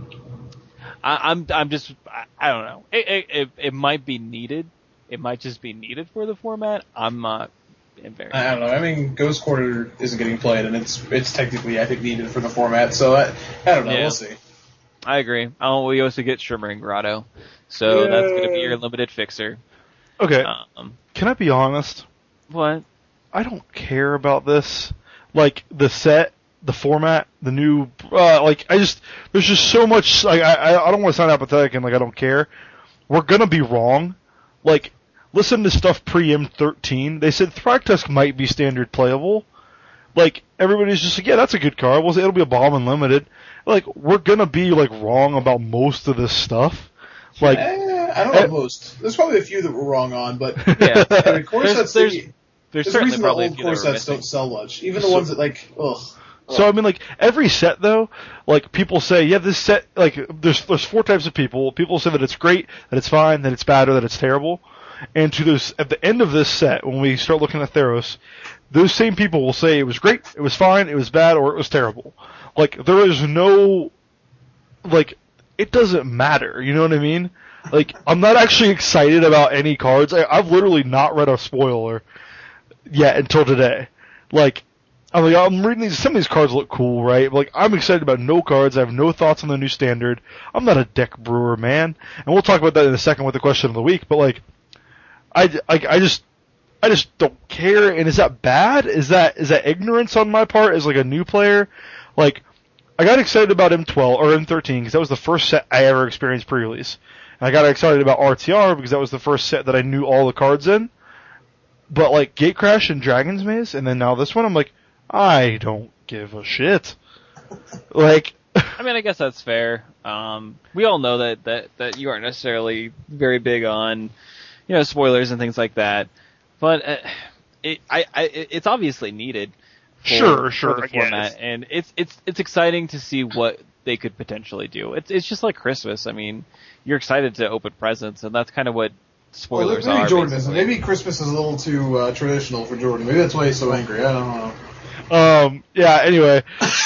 I don't know. It might be needed. It might just be needed for the format. I'm not very. I don't know. I mean, Ghost Quarter isn't getting played, and it's technically, I think, needed for the format, so I don't know. Yeah. We'll see. I agree. We also get Shimmering Grotto, so that's going to be your limited fixer. Okay. Can I be honest? What? I don't care about this. Like, the set, the format, the new, there's just so much, I don't want to sound apathetic and I don't care. We're gonna be wrong. Listen to stuff pre-M13. They said Thragtusk might be standard playable. Everybody's just yeah, that's a good card. It'll be a bomb unlimited. We're gonna be, wrong about most of this stuff. I don't know most. There's probably a few that we're wrong on, but yeah. I mean, there's certainly probably old core sets don't sell much. Even the ones that ugh. So I mean, every set though, people say, yeah, this set, there's 4 types of people. People say that it's great, that it's fine, that it's bad, or that it's terrible. And at the end of this set, when we start looking at Theros, those same people will say it was great, it was fine, it was bad, or it was terrible. There is no, it doesn't matter. You know what I mean? I'm not actually excited about any cards. I've literally not read a spoiler. yet until today. Like, I'm reading these, some of these cards look cool, right? Like, I'm excited about no cards, I have no thoughts on the new standard. I'm not a deck brewer, man. And we'll talk about that in a second with the question of the week, but like, I just don't care, and is that bad? Is that ignorance on my part as like a new player? Like, I got excited about M12, or M13, because that was the first set I ever experienced pre-release. And I got excited about RTR because that was the first set that I knew all the cards in. But like Gatecrash and Dragon's Maze, and then now this one, I'm like, I don't give a shit. Like, I mean, I guess that's fair. We all know that you aren't necessarily very big on, spoilers and things like that, but it's obviously needed. For the format, and it's exciting to see what they could potentially do. It's just like Christmas. I mean, you're excited to open presents, and that's kind of what spoilers maybe are. Jordan isn't. Maybe Christmas is a little too traditional for Jordan. Maybe that's why he's so angry. I don't know. Yeah. Anyway,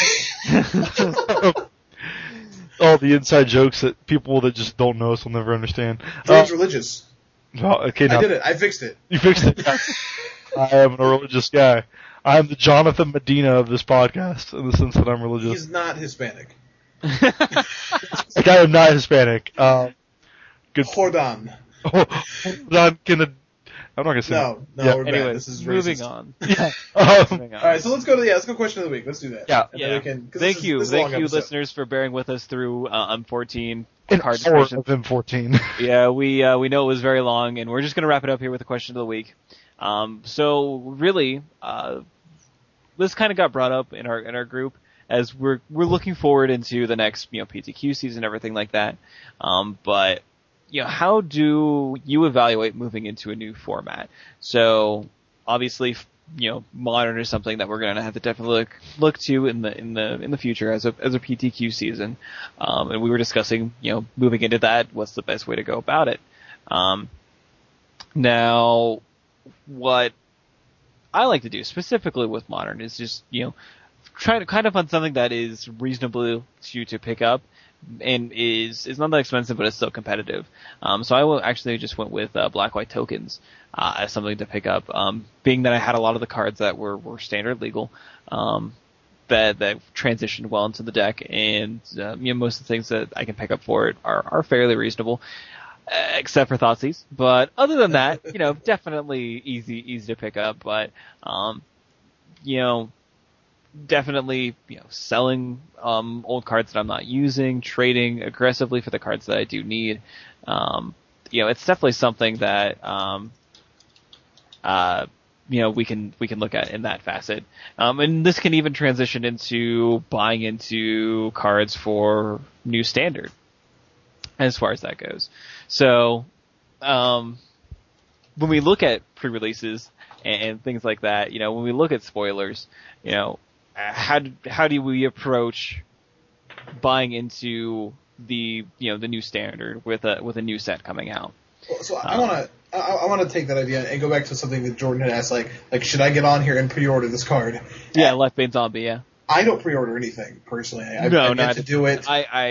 all the inside jokes that people that just don't know us will never understand. Jordan's religious. Okay, I did it. I fixed it. You fixed it. I am a religious guy. I'm the Jonathan Medina of this podcast, in the sense that I'm religious. He's not Hispanic. Like, I am not Hispanic. Good. Jordan. I'm not gonna say No, yeah. we're anyway, bad. This is moving racist. on. Yeah. Alright, so let's go question of the week. Let's do that. Yeah. Thank you, listeners, for bearing with us through M14. An hour of M14. Yeah, we know it was very long, and we're just gonna wrap it up here with the question of the week. So really, this kind of got brought up in our group as we're looking forward into the next, PTQ season, everything like that. But, how do you evaluate moving into a new format? So obviously, Modern is something that we're going to have to definitely look to in the future as a PTQ season. And we were discussing, moving into that, what's the best way to go about it. Now, what I like to do specifically with Modern is just, try to kind of find something that is reasonable to pick up and is not that expensive, but it's still competitive. So I actually just went with Black-White Tokens as something to pick up, being that I had a lot of the cards that were standard legal, that transitioned well into the deck, and most of the things that I can pick up for it are fairly reasonable. Except for Thoughtseize, but other than that, definitely easy to pick up, but, definitely, selling, old cards that I'm not using, trading aggressively for the cards that I do need. It's definitely something that, we can look at in that facet. And this can even transition into buying into cards for new standard, as far as that goes. So, when we look at pre-releases and things like that, when we look at spoilers, how do we approach buying into the new standard with a new set coming out? So I want to take that idea and go back to something that Jordan had asked, like should I get on here and pre-order this card? Yeah, Left-Bane Zombie. Yeah. I don't pre-order anything personally. I've yet to do it.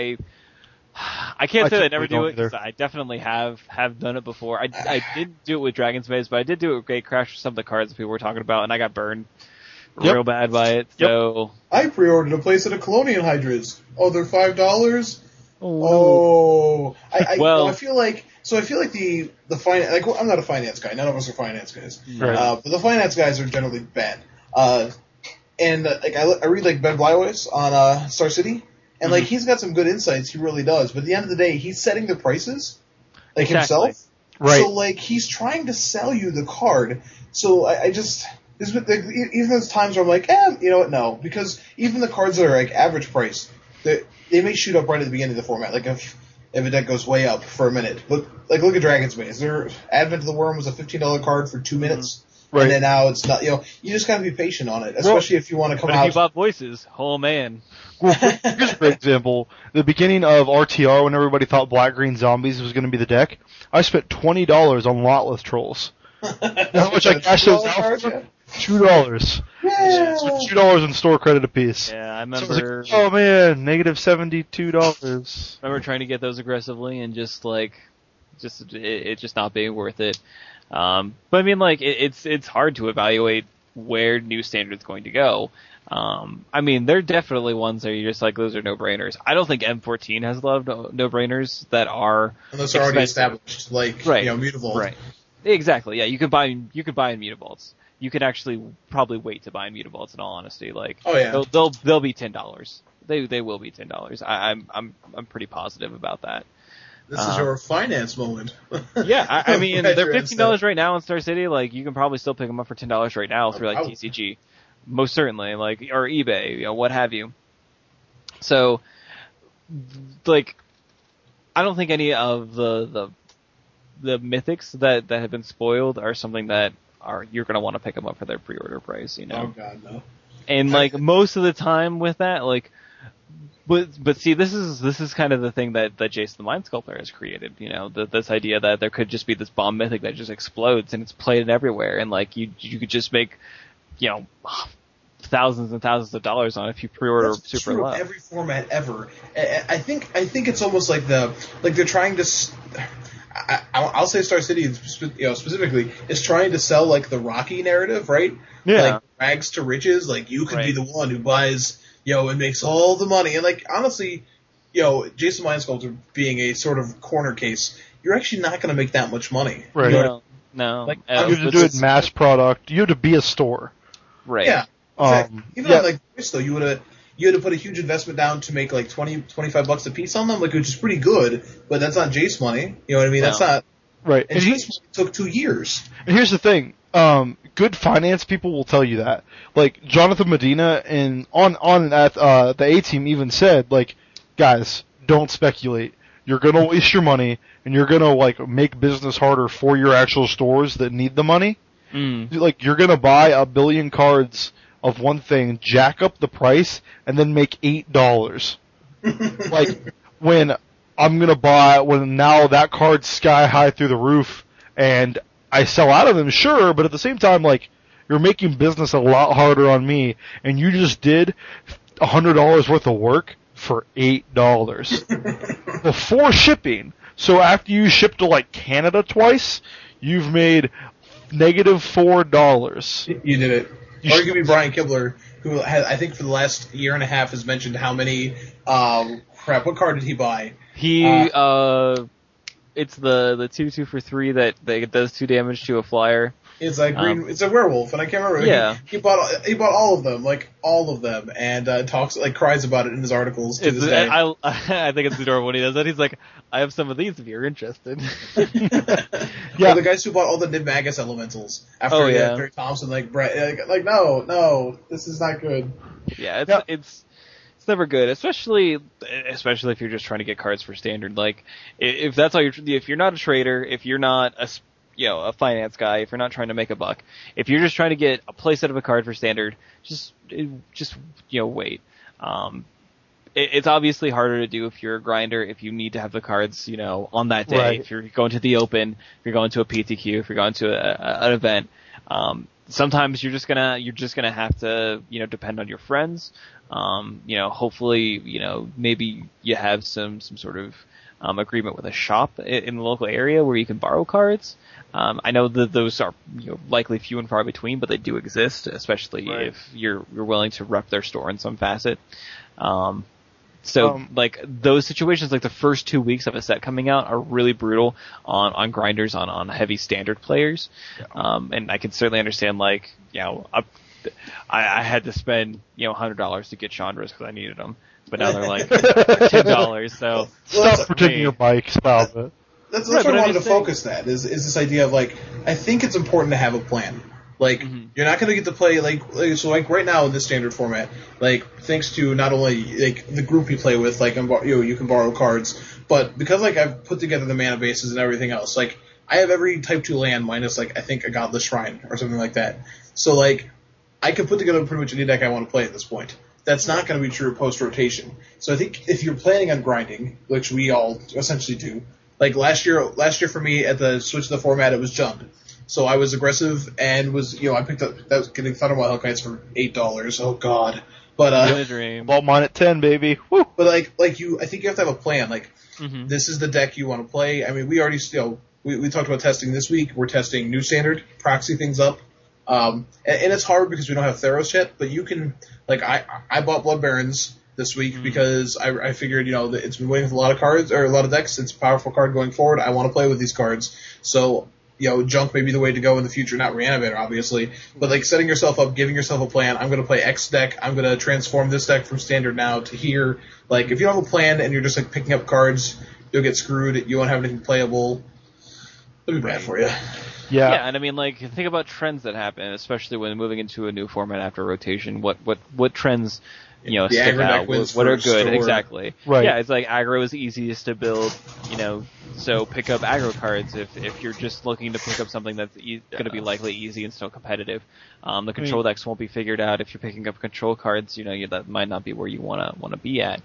I can't say that I never do it, because I definitely have done it before. I did do it with Dragon's Maze, but I did do it with Gatecrash for some of the cards that people were talking about, and I got burned real bad by it. So I pre-ordered a place at a Colonial Hydras. Oh, they're $5? I feel like the finance, like, I'm not a finance guy. None of us are finance guys. Right. But the finance guys are generally bad. And I read like Ben Blyweis on Star City. And, like, he's got some good insights, he really does. But at the end of the day, he's setting the prices, like, himself. Right. So, like, he's trying to sell you the card. So even there's times where I'm like, you know what, no. Because even the cards that are, like, average price, they may shoot up right at the beginning of the format. Like, if a deck goes way up for a minute. Look at Dragon's Maze. Advent of the Worm was a $15 card for 2 minutes. Right. And then now it's not, you just gotta be patient on it, especially if you want to come out. If you bought Voices, oh man. Well, here's a great example. The beginning of RTR, when everybody thought Black Green Zombies was going to be the deck, I spent $20 on Lotless Trolls. How much I cashed those out for? $2. Yeah. So $2 in store credit apiece. Yeah, I remember. So I was like, oh man, negative $72. I remember trying to get those aggressively and just like it's just not being worth it. But I mean, like, it's hard to evaluate where new standard's going to go. I mean, there are definitely ones that you're just like, those are no-brainers. I don't think M14 has a lot of no-brainers that are unless they're already established, like, Mutavault. Right. Exactly. Yeah, you could buy in Mutavaults. You could actually probably wait to buy in Mutavaults. In all honesty, like, oh yeah, they'll be $10. They will be $10. I'm pretty positive about that. This is your finance moment. Yeah, I mean, they're $15 right now in Star City. Like, you can probably still pick them up for $10 right now through, like, TCG. Most certainly, like, or eBay, what have you. So, like, I don't think any of the mythics that have been spoiled are something that you're gonna want to pick them up for their pre-order price, Oh God, no. And, like, most of the time with that, like, But see, this is kind of the thing that Jason the Mind Sculptor has created. This idea that there could just be this bomb mythic that just explodes and it's played everywhere, and like you could just make, thousands and thousands of dollars on if you pre-order That's super low. Every format ever. I think it's almost like they're trying to. I'll say Star City, specifically, is trying to sell like the Rocky narrative, right? Yeah. Like rags to riches. Like you could be the one who buys. And makes all the money. And, like, honestly, Jason Mind Sculptor being a sort of corner case, you're actually not going to make that much money. Right. No. Like, you have to do it mass product. You have to be a store. Right. Yeah. Exactly. Even on, like, Twitch, though, you had to put a huge investment down to make, like, $25 a piece on them, like, which is pretty good, but that's not Jace money. You know what I mean? No. That's not. Right. And Jace money took 2 years. And here's the thing. Good finance people will tell you that. Like, Jonathan Medina at the A-Team even said, like, guys, don't speculate. You're gonna waste your money, and you're gonna, like, make business harder for your actual stores that need the money. Like, you're gonna buy 1 billion cards of one thing, jack up the price, and then make $8. Like, when now that card's sky high through the roof, and I sell out of them, sure, but at the same time, like, you're making business a lot harder on me, and you just did $100 worth of work for $8 before shipping. So after you ship to, like, Canada twice, you've made -$4. You did it. Or it could be Brian Kibler, who I think for the last year and a half has mentioned how many. What card did he buy? It's the 2/2 for 3 that does 2 damage to a flyer. It's like green. It's a werewolf, and I can't remember. Yeah, he bought all of them, and cries about it in his articles to this day. I think it's adorable when he does that. He's like, I have some of these if you're interested. Yeah, the guys who bought all the Niv Magus elementals after Barry Thompson, Brett, no, this is not good. Yeah, it's never good, especially if you're just trying to get cards for standard. Like, if that's all if you're not a trader, if you're not a finance guy, if you're not trying to make a buck, if you're just trying to get a playset of a card for standard, just wait. It's obviously harder to do if you're a grinder, if you need to have the cards, on that day. Right. If you're going to the Open, if you're going to a PTQ, if you're going to an event, sometimes you're just gonna have to, depend on your friends. Hopefully, maybe you have some sort of agreement with a shop in the local area where you can borrow cards. I know that those are likely few and far between, but they do exist, especially if you're willing to rep their store in some facet. Like, those situations, like the first 2 weeks of a set coming out, are really brutal on grinders, on heavy standard players. Yeah. And I can certainly understand, like, I had to spend, $100 to get Chandras because I needed them. But now they're like $10, so. Stop protecting your bike, stop it. That's what I wanted to focus that, is this idea of, like, I think it's important to have a plan. Like, you're not going to get to play, so right now in this standard format, like, thanks to not only, like, the group you play with, like, you can borrow cards, but because, like, I've put together the mana bases and everything else, like, I have every type 2 land minus, like, I think a Godless Shrine or something like that. So, like, I can put together pretty much any deck I want to play at this point. That's not going to be true post-rotation. So I think if you're planning on grinding, which we all essentially do, like, last year for me at the switch to the format, it was Jund. So I was aggressive and I picked up, that was getting Thundermaw Hellkites for $8. Oh God. But, dream. Bought mine at 10, baby. Woo! But I think you have to have a plan. Like, this is the deck you want to play. I mean, we already we talked about testing this week. We're testing new standard, proxy things up. And it's hard because we don't have Theros yet, but you can, like, I bought Blood Barons this week because I figured, that it's been waiting for a lot of cards, or a lot of decks. It's a powerful card going forward. I want to play with these cards. So, junk may be the way to go in the future, not Reanimator, obviously. But, like, setting yourself up, giving yourself a plan. I'm going to play X deck. I'm going to transform this deck from standard now to here. Like, if you don't have a plan and you're just, like, picking up cards, you'll get screwed. You won't have anything playable. It'll be bad for you. Yeah, and I mean, like, think about trends that happen, especially when moving into a new format after rotation. What trends, stick out? What are good? Exactly. Right. Yeah, it's like aggro is easiest to build, so pick up aggro cards if you're just looking to pick up something that's going to be likely easy and still competitive. The control decks won't be figured out if you're picking up control cards. That might not be where you want to be at.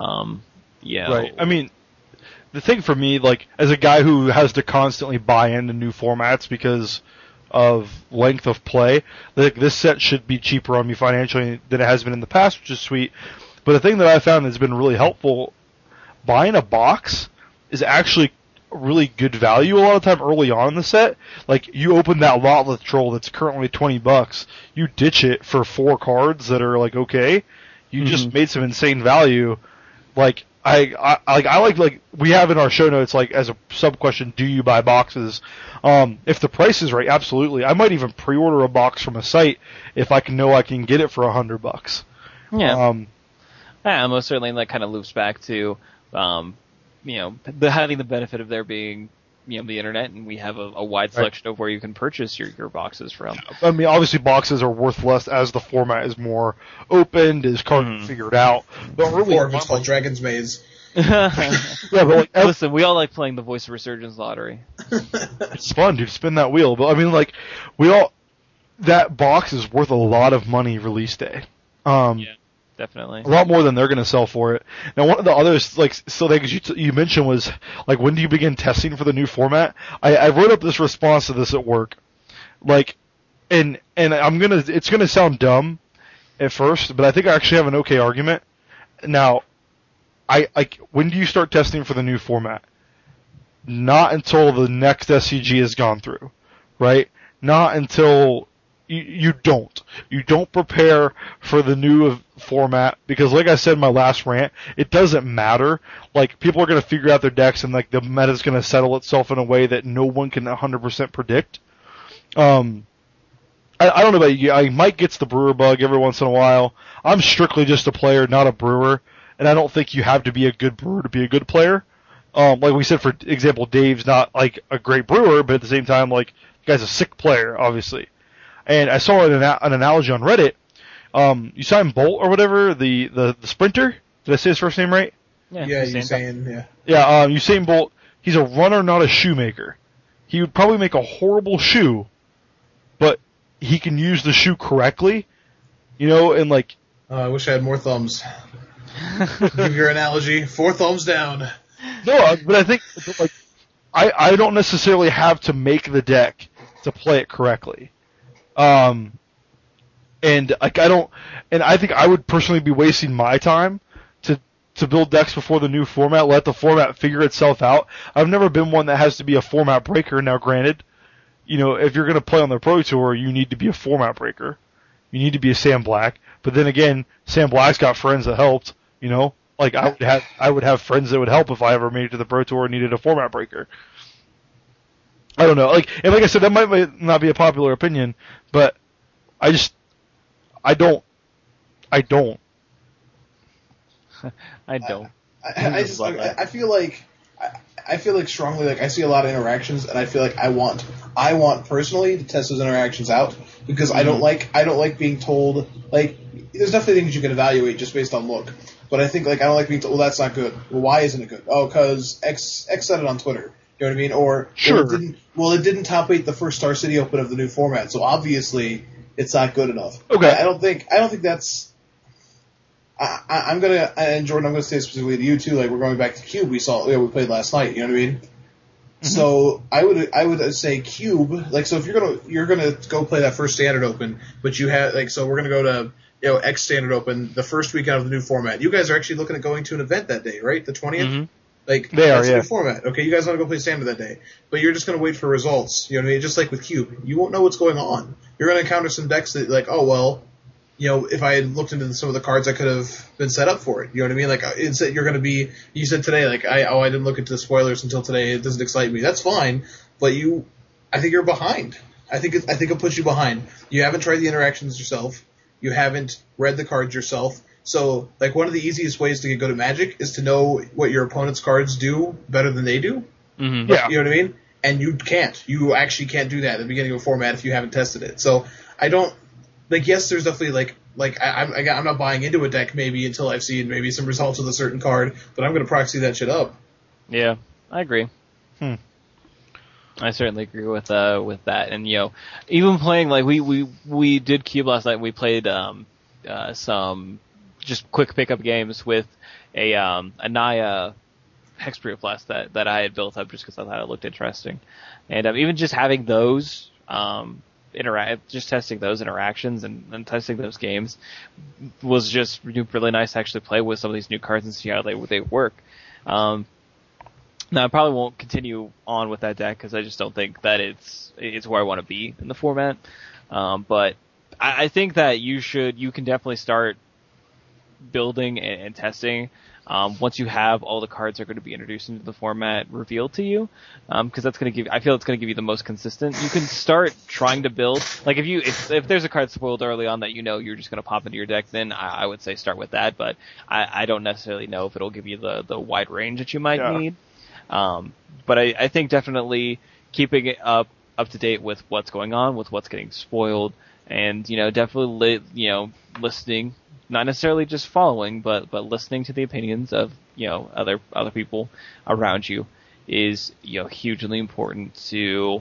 Right. I mean, the thing for me, like, as a guy who has to constantly buy into new formats because of length of play, like, this set should be cheaper on me financially than it has been in the past, which is sweet. But the thing that I found that's been really helpful, buying a box is actually really good value a lot of time early on in the set. Like, you open that Lotleth Troll that's currently $20, you ditch it for 4 cards that are, like, okay. You just made some insane value. Like, I like we have in our show notes, like, as a sub question, do you buy boxes? If the price is right, absolutely. I might even pre-order a box from a site if I can get it for $100. Yeah. Most certainly that kind of loops back to, having the benefit of there being, the internet, and we have a wide selection of where you can purchase your boxes from. I mean, obviously boxes are worth less as the format is more opened, is figured out. But really, or if it's called Dragon's Maze. But listen, we all like playing the Voice of Resurgence lottery. It's fun, dude. Spin that wheel. But I mean, like, that box is worth a lot of money release day. Definitely. A lot more than they're going to sell for it. Now, one of the others, like, so things you mentioned was, like, when do you begin testing for the new format? I wrote up this response to this at work. Like, and it's gonna sound dumb at first, but I think I actually have an okay argument. Now, when do you start testing for the new format? Not until the next SCG has gone through, right? Not until you don't prepare for the new format, because, like I said in my last rant, it doesn't matter. Like, people are going to figure out their decks, and, like, the meta's going to settle itself in a way that no one can 100% predict. I don't know about you. Mike gets the brewer bug every once in a while. I'm strictly just a player, not a brewer, and I don't think you have to be a good brewer to be a good player. Like we said, for example, Dave's not, like, a great brewer, but at the same time, like, the guy's a sick player, obviously. And I saw an analogy on Reddit. Usain Bolt or whatever, the sprinter. Did I say his first name right? Yeah, Usain. Yeah, Usain Bolt. He's a runner, not a shoemaker. He would probably make a horrible shoe, but he can use the shoe correctly. And, like. I wish I had more thumbs. Give your analogy. 4 thumbs down. No, but I think, like, I don't necessarily have to make the deck to play it correctly. And, like, I think I would personally be wasting my time to build decks before the new format, let the format figure itself out. I've never been one that has to be a format breaker. Now, granted, if you're going to play on the Pro Tour, you need to be a format breaker. You need to be a Sam Black. But then again, Sam Black's got friends that helped, Like, I would have friends that would help if I ever made it to the Pro Tour and needed a format breaker. I don't know. Like I said, that might not be a popular opinion, but I don't. I feel like strongly, like, I see a lot of interactions, and I feel like I want personally to test those interactions out, because I don't like being told, like, there's definitely things you can evaluate just based on look, but I think, like, I don't like being told, well, that's not good. Well, why isn't it good? Oh, cause X said it on Twitter. You know what I mean? Or, sure. It didn't top 8 the first Star City Open of the new format, so obviously it's not good enough. Okay. I don't think that's. I'm gonna, and Jordan, I'm gonna say specifically to you too. Like, we're going back to Cube. We played last night. You know what I mean? Mm-hmm. So I would say Cube. Like, so if you're gonna go play that first Standard Open, but you have, like, so we're gonna go to X Standard Open the first weekend of the new format. You guys are actually looking at going to an event that day, right? The 20th. Mm-hmm. Like, that's a new format. Okay, you guys want to go play Standard that day, but you're just going to wait for results. You know what I mean? Just like with Cube, you won't know what's going on. You're going to encounter some decks that, like, oh well, you know, if I had looked into some of the cards, I could have been set up for it. You know what I mean? Like, instead you're going to be. You said today, like, I didn't look into the spoilers until today. It doesn't excite me. That's fine, but I think you're behind. I think it puts you behind. You haven't tried the interactions yourself. You haven't read the cards yourself. So, like, one of the easiest ways to get good at Magic is to know what your opponent's cards do better than they do. Mm-hmm. Yeah. You know what I mean? And you can't. You actually can't do that at the beginning of a format if you haven't tested it. So, I don't, like, yes, there's definitely, I'm not buying into a deck maybe until I've seen maybe some results with a certain card, but I'm going to proxy that shit up. Yeah, I agree. I certainly agree with that. And, you know, even playing, like, we did Cube last night. We played, some just quick pickup games with a Naya Hexproof last that I had built up just because I thought it looked interesting. And, even just having those, just testing those interactions and testing those games was just really nice to actually play with some of these new cards and see how they work. Now I probably won't continue on with that deck because I just don't think that it's where I want to be in the format. But I think that you can definitely start building and testing once you have all the cards that are going to be introduced into the format revealed to you, because I feel it's going to give you the most consistent. You can start trying to build, like if there's a card spoiled early on that you know you're just going to pop into your deck, then I would say start with that, but I don't necessarily know if it'll give you the wide range that you might need. But I think definitely keeping it up to date with what's going on, with what's getting spoiled, and, you know, definitely, listening, not necessarily just following, but listening to the opinions of, you know, other people around you is, you know, hugely important to,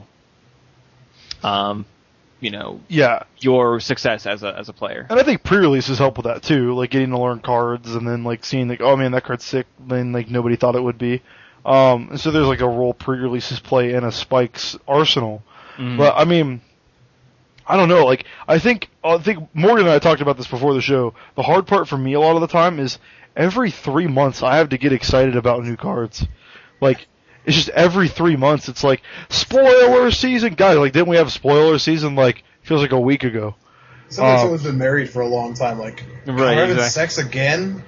your success as a player. And I think pre-releases help with that too, like getting to learn cards and then like seeing like, oh man, that card's sick, then like nobody thought it would be. And so there's like a role pre-releases play in a Spike's arsenal. Mm-hmm. But I mean, I don't know, like, I think Morgan and I talked about this before the show. The hard part for me a lot of the time is every 3 months I have to get excited about new cards. Like, it's just every 3 months it's like, spoiler season! Guys, like, didn't we have a spoiler season, like, feels like a week ago? Someone's been married for a long time, like, right, having sex again?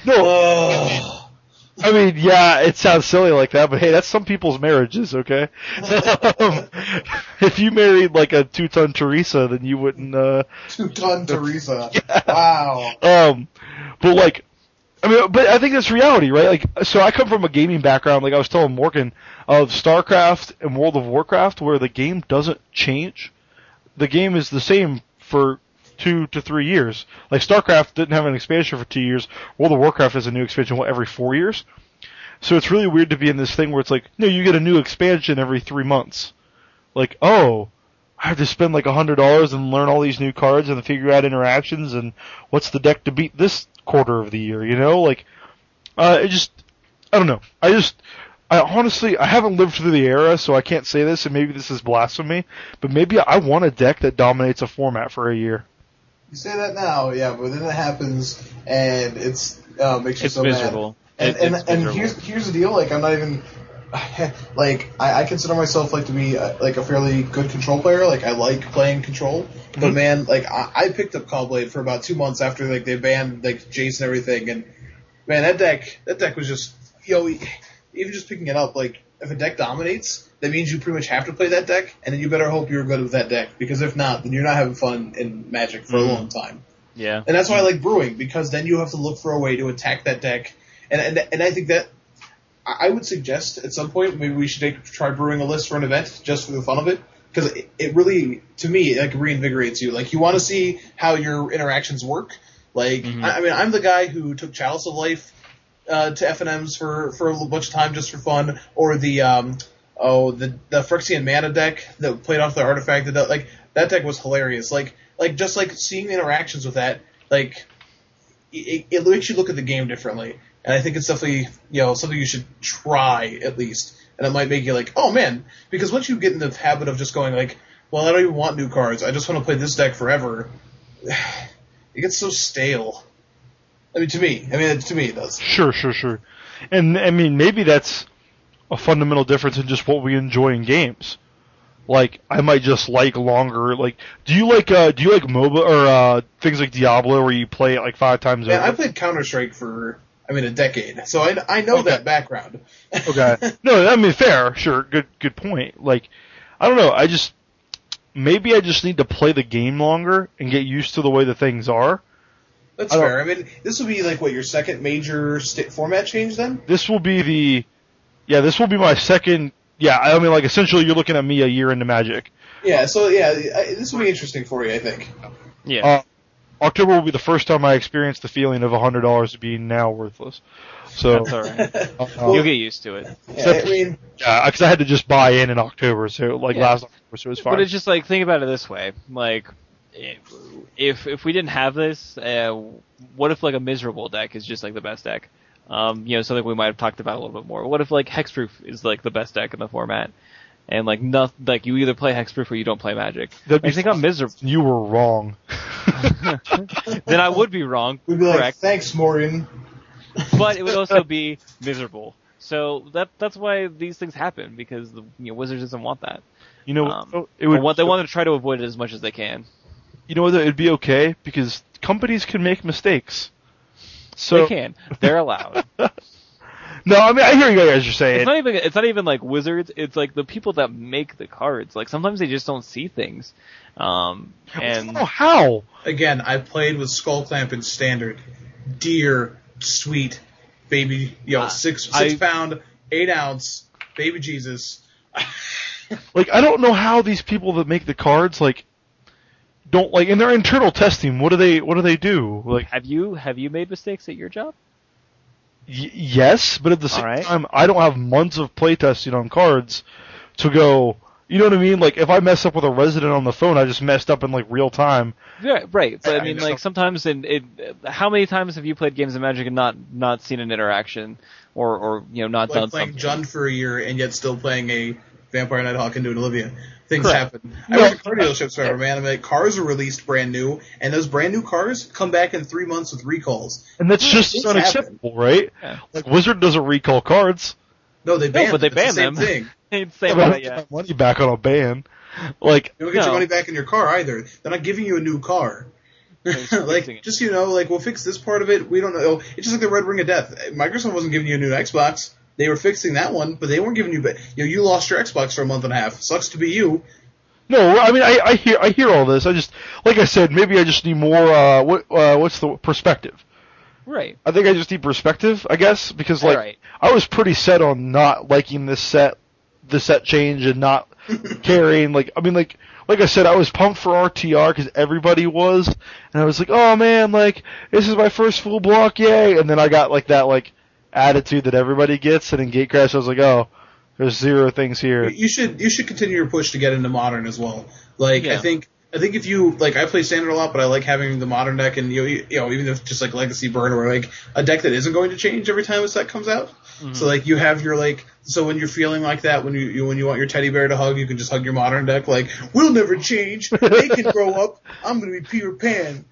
No. I mean, yeah, it sounds silly like that, but hey, that's some people's marriages, okay? If you married like a 2-ton Teresa, then you wouldn't, 2-ton Teresa. Yeah. Wow. But like, I mean, but I think that's reality, right? Like, so I come from a gaming background, like I was telling Morgan, of StarCraft and World of Warcraft, where the game doesn't change. The game is the same for 2 to 3 years. Like, StarCraft didn't have an expansion for 2 years. World of Warcraft has a new expansion, every 4 years? So it's really weird to be in this thing where it's like, no, you get a new expansion every 3 months. Like, oh, I have to spend like $100 and learn all these new cards and figure out interactions and what's the deck to beat this quarter of the year, you know? Like, I don't know. I honestly, I haven't lived through the era, so I can't say this, and maybe this is blasphemy, but maybe I want a deck that dominates a format for a year. You say that now, yeah, but then it happens, and makes you so miserable. Mad. And here's the deal, like, I'm not even, like, I consider myself, like, to be, like, a fairly good control player, like, I like playing control, but man, like, I picked up Caw-Blade for about 2 months after, like, they banned, like, Jace and everything, and, man, that deck was just, even just picking it up, like, if a deck dominates, that means you pretty much have to play that deck, and then you better hope you're good with that deck, because if not, then you're not having fun in Magic for a long time. Yeah. And that's why I like brewing, because then you have to look for a way to attack that deck, and I think that I would suggest at some point maybe we should try brewing a list for an event just for the fun of it, because it really, to me, like, reinvigorates you. Like, you want to see how your interactions work. Like, I mean, I'm the guy who took Chalice of Life to FNMs for a bunch of time just for fun, or the Phyrexian Mana deck that played off the artifact. That deck was hilarious. Like just like seeing the interactions with that, like it makes you look at the game differently. And I think it's definitely something you should try at least. And it might make you like, oh man, because once you get in the habit of just going like, well, I don't even want new cards, I just want to play this deck forever, it gets so stale. To me it does. Sure. And I mean, maybe that's a fundamental difference in just what we enjoy in games. Like, I might just like longer. Like, do you like MOBA or things like Diablo where you play it like 5 times over? Yeah, I played Counter-Strike for a decade, so I know that background. Okay. No, I mean, fair, sure, good point. Like, I don't know, maybe I just need to play the game longer and get used to the way the things are. That's fair. I mean, this will be like your second major format change then? This will be my second. Yeah, I mean, like, essentially, you're looking at me a year into Magic. Yeah, so this will be interesting for you, I think. Yeah. October will be the first time I experience the feeling of $100 being now worthless. So that's all right. You'll get used to it. Yeah, because I had to just buy in October, so last October, so it was fine. But it's just like, think about it this way, like, if we didn't have this, what if like a miserable deck is just like the best deck? Something we might have talked about a little bit more. What if like Hexproof is like the best deck in the format? And like you either play Hexproof or you don't play Magic. I think I'm miserable. You were wrong. Then I would be wrong. We'd be correct. Like, thanks, Maureen. But it would also be miserable. So that's why these things happen, because the Wizards doesn't want that. They want to try to avoid it as much as they can. You know what? It'd be okay because companies can make mistakes. So they can. They're allowed. No, I mean, I hear you guys are saying. It's not even like Wizards. It's like the people that make the cards. Like, sometimes they just don't see things. And how? Again, I played with Skullclamp in Standard. Dear, sweet, baby, 6 pound, 8 ounce, baby Jesus. Like, I don't know how these people that make the cards, like, don't, like, in their internal testing, what do they do? Like, have you made mistakes at your job? Yes, but at the same time, I don't have months of playtesting on cards to go, you know what I mean? Like, if I mess up with a resident on the phone, I just messed up in, like, real time. Yeah, right. But I mean, like, sometimes how many times have you played games of Magic and not seen an interaction or not done something? Like playing Jund for a year and yet still playing a Vampire Nighthawk into an Olivia. Things Correct. happen. I work at car dealerships forever, man. I mean, like, cars are released brand new, and those brand new cars come back in 3 months with recalls. And that's just unacceptable, right? Yeah. Like, Wizard doesn't recall cards. No, they ban them. But they ban them. Same thing. I don't get my money back on a ban. Like, you don't get your money back in your car either. They're not giving you a new car. Like, just, we'll fix this part of it. We don't know. It's just like the Red Ring of Death. Microsoft wasn't giving you a new Xbox. They were fixing that one, but they weren't giving you. You lost your Xbox for a month and a half. Sucks to be you. No, I mean, I hear all this. I just, like I said, maybe I just need more. What's the perspective? Right. I think I just need perspective, I guess, because I was pretty set on not liking this set change and not caring. Like, I mean, like I said, I was pumped for RTR because everybody was, and I was like, oh man, like, this is my first full block, yay! And then I got like that attitude that everybody gets, and in Gatecrash I was like, oh, there's 0 things here. You should continue your push to get into Modern as well. Like, yeah. I think if you, like, I play Standard a lot, but I like having the Modern deck, and even if just like Legacy Burn or like a deck that isn't going to change every time a set comes out. Mm-hmm. So like you have your so when you're feeling like that, when you want your teddy bear to hug, you can just hug your Modern deck. Like, we'll never change. They can grow up. I'm gonna be Peter Pan.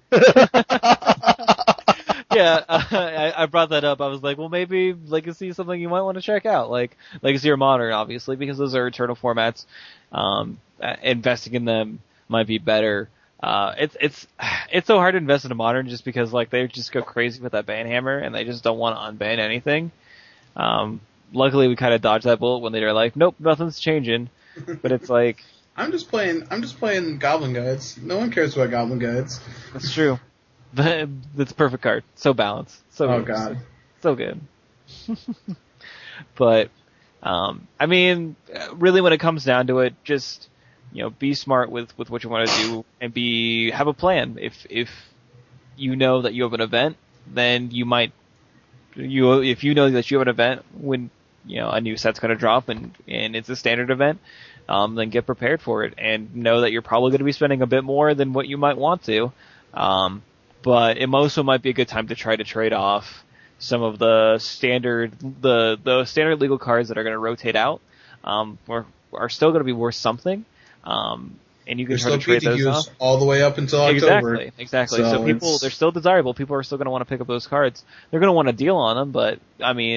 Yeah, I brought that up. I was like, well, maybe Legacy is something you might want to check out, like Legacy or Modern, obviously, because those are eternal formats. Investing in them might be better. It's so hard to invest in a Modern just because they just go crazy with that ban hammer and they just don't want to unban anything. Luckily, we kind of dodged that bullet when they were like, nope, nothing's changing. But it's like, I'm just playing Goblin Guides. No one cares about Goblin Guides. That's true. That's a perfect card. So balanced. Oh god. So good. But, I mean, really when it comes down to it, just, be smart with what you want to do and have a plan. If you know that you have an event, then you might, if you know that you have an event when, a new set's going to drop and it's a standard event, then get prepared for it and know that you're probably going to be spending a bit more than what you might want to. But it also might be a good time to try to trade off some of the standard legal cards that are going to rotate out, are still going to be worth something. And you can try to trade those off all the way up until October. Exactly. So they're still desirable. People are still going to want to pick up those cards. They're going to want a deal on them, but I mean,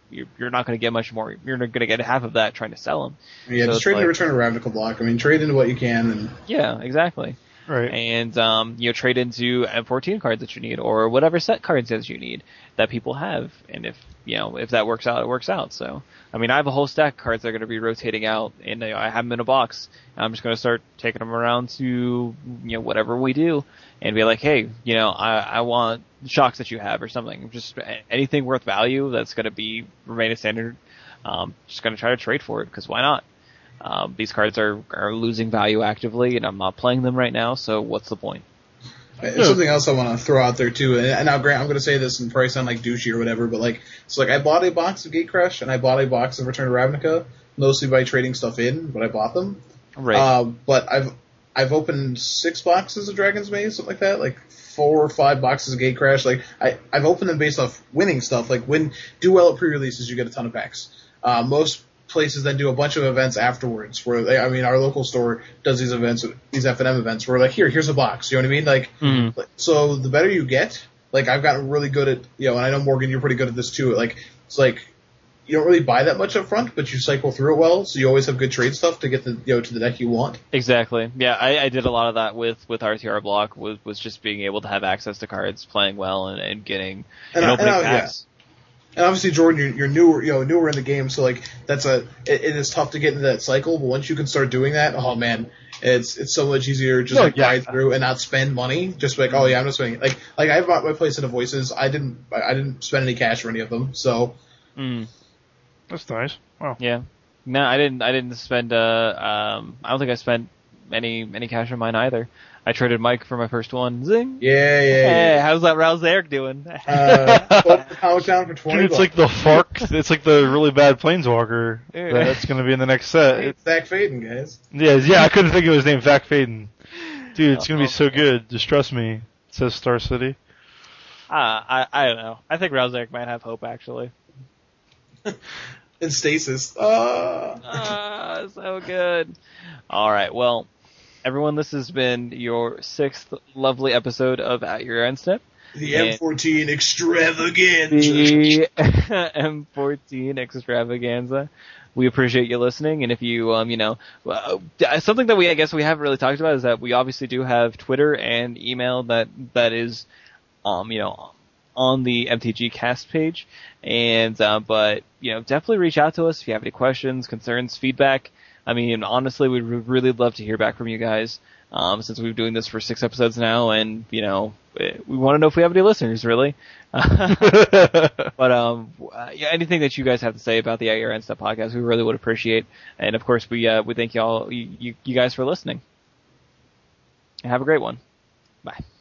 you're not going to get much more. You're going to get half of that trying to sell them. Yeah, so just trade in the Return of Ravnica block. I mean, trade into what you can. And yeah, exactly. Right. And, trade into M14 cards that you need, or whatever set cards that you need that people have. And if that works out, it works out. So, I mean, I have a whole stack of cards that are going to be rotating out, and I have them in a box. I'm just going to start taking them around to, whatever we do, and be like, hey, I want the shocks that you have or something. Just anything worth value that's going to remain a standard. Just going to try to trade for it, because why not? These cards are losing value actively, and I'm not playing them right now, so what's the point? Something else I want to throw out there too, and now Grant, I'm going to say this and probably sound like douchey or whatever, but I bought a box of Gatecrash and I bought a box of Return to Ravnica, mostly by trading stuff in, but I bought them. Right. But I've opened 6 boxes of Dragon's Maze, something like that, 4 or 5 boxes of Gatecrash. I've opened them based off winning stuff. Do well at pre-releases, you get a ton of packs. Most places then do a bunch of events afterwards where our local store does these events, these F&M events where here's a box, you know what I mean? So the better you get, I've gotten really good at, and I know Morgan, you're pretty good at this too. It's you don't really buy that much up front, but you cycle through it well, so you always have good trade stuff to get to the deck you want. Exactly. Yeah, I did a lot of that with RTR block was just being able to have access to cards, playing well and getting opening packs. Yeah. And obviously, Jordan, you're newer in the game, so it is tough to get into that cycle. But once you can start doing that, oh man, it's so much easier just ride through and not spend money. Just I'm not spending. I bought my PlayStation of Voices. I didn't spend any cash for any of them. So that's nice. Wow. Yeah. No, I didn't spend. I don't think I spent any cash on mine either. I traded Mike for my first one. Zing. Yeah. Hey, how's that Rouse Eric doing? Comic Town for 20. Dude, it's like the Fark. It's like the really bad Planeswalker that's going to be in the next set. It's Zach Faden, guys. Yeah. I couldn't think of his name. Zach Faden. Dude, it's going to be so good. Just trust me. It says Star City. I don't know. I think Rouse Eric might have hope actually. In stasis. So good. All right. Well. Everyone, this has been your 6th lovely episode of At Your End Step. The M14 Extravaganza. The M14 Extravaganza. We appreciate you listening, and if you, something that I guess we haven't really talked about is that we obviously do have Twitter and email that is, on the MTG Cast page, and but definitely reach out to us if you have any questions, concerns, feedback. I mean, honestly, we'd really love to hear back from you guys, since we've been doing this for 6 episodes now, and, we want to know if we have any listeners, really. But, anything that you guys have to say about the At Your End Step podcast, we really would appreciate. And, of course, we thank you guys for listening. And have a great one. Bye.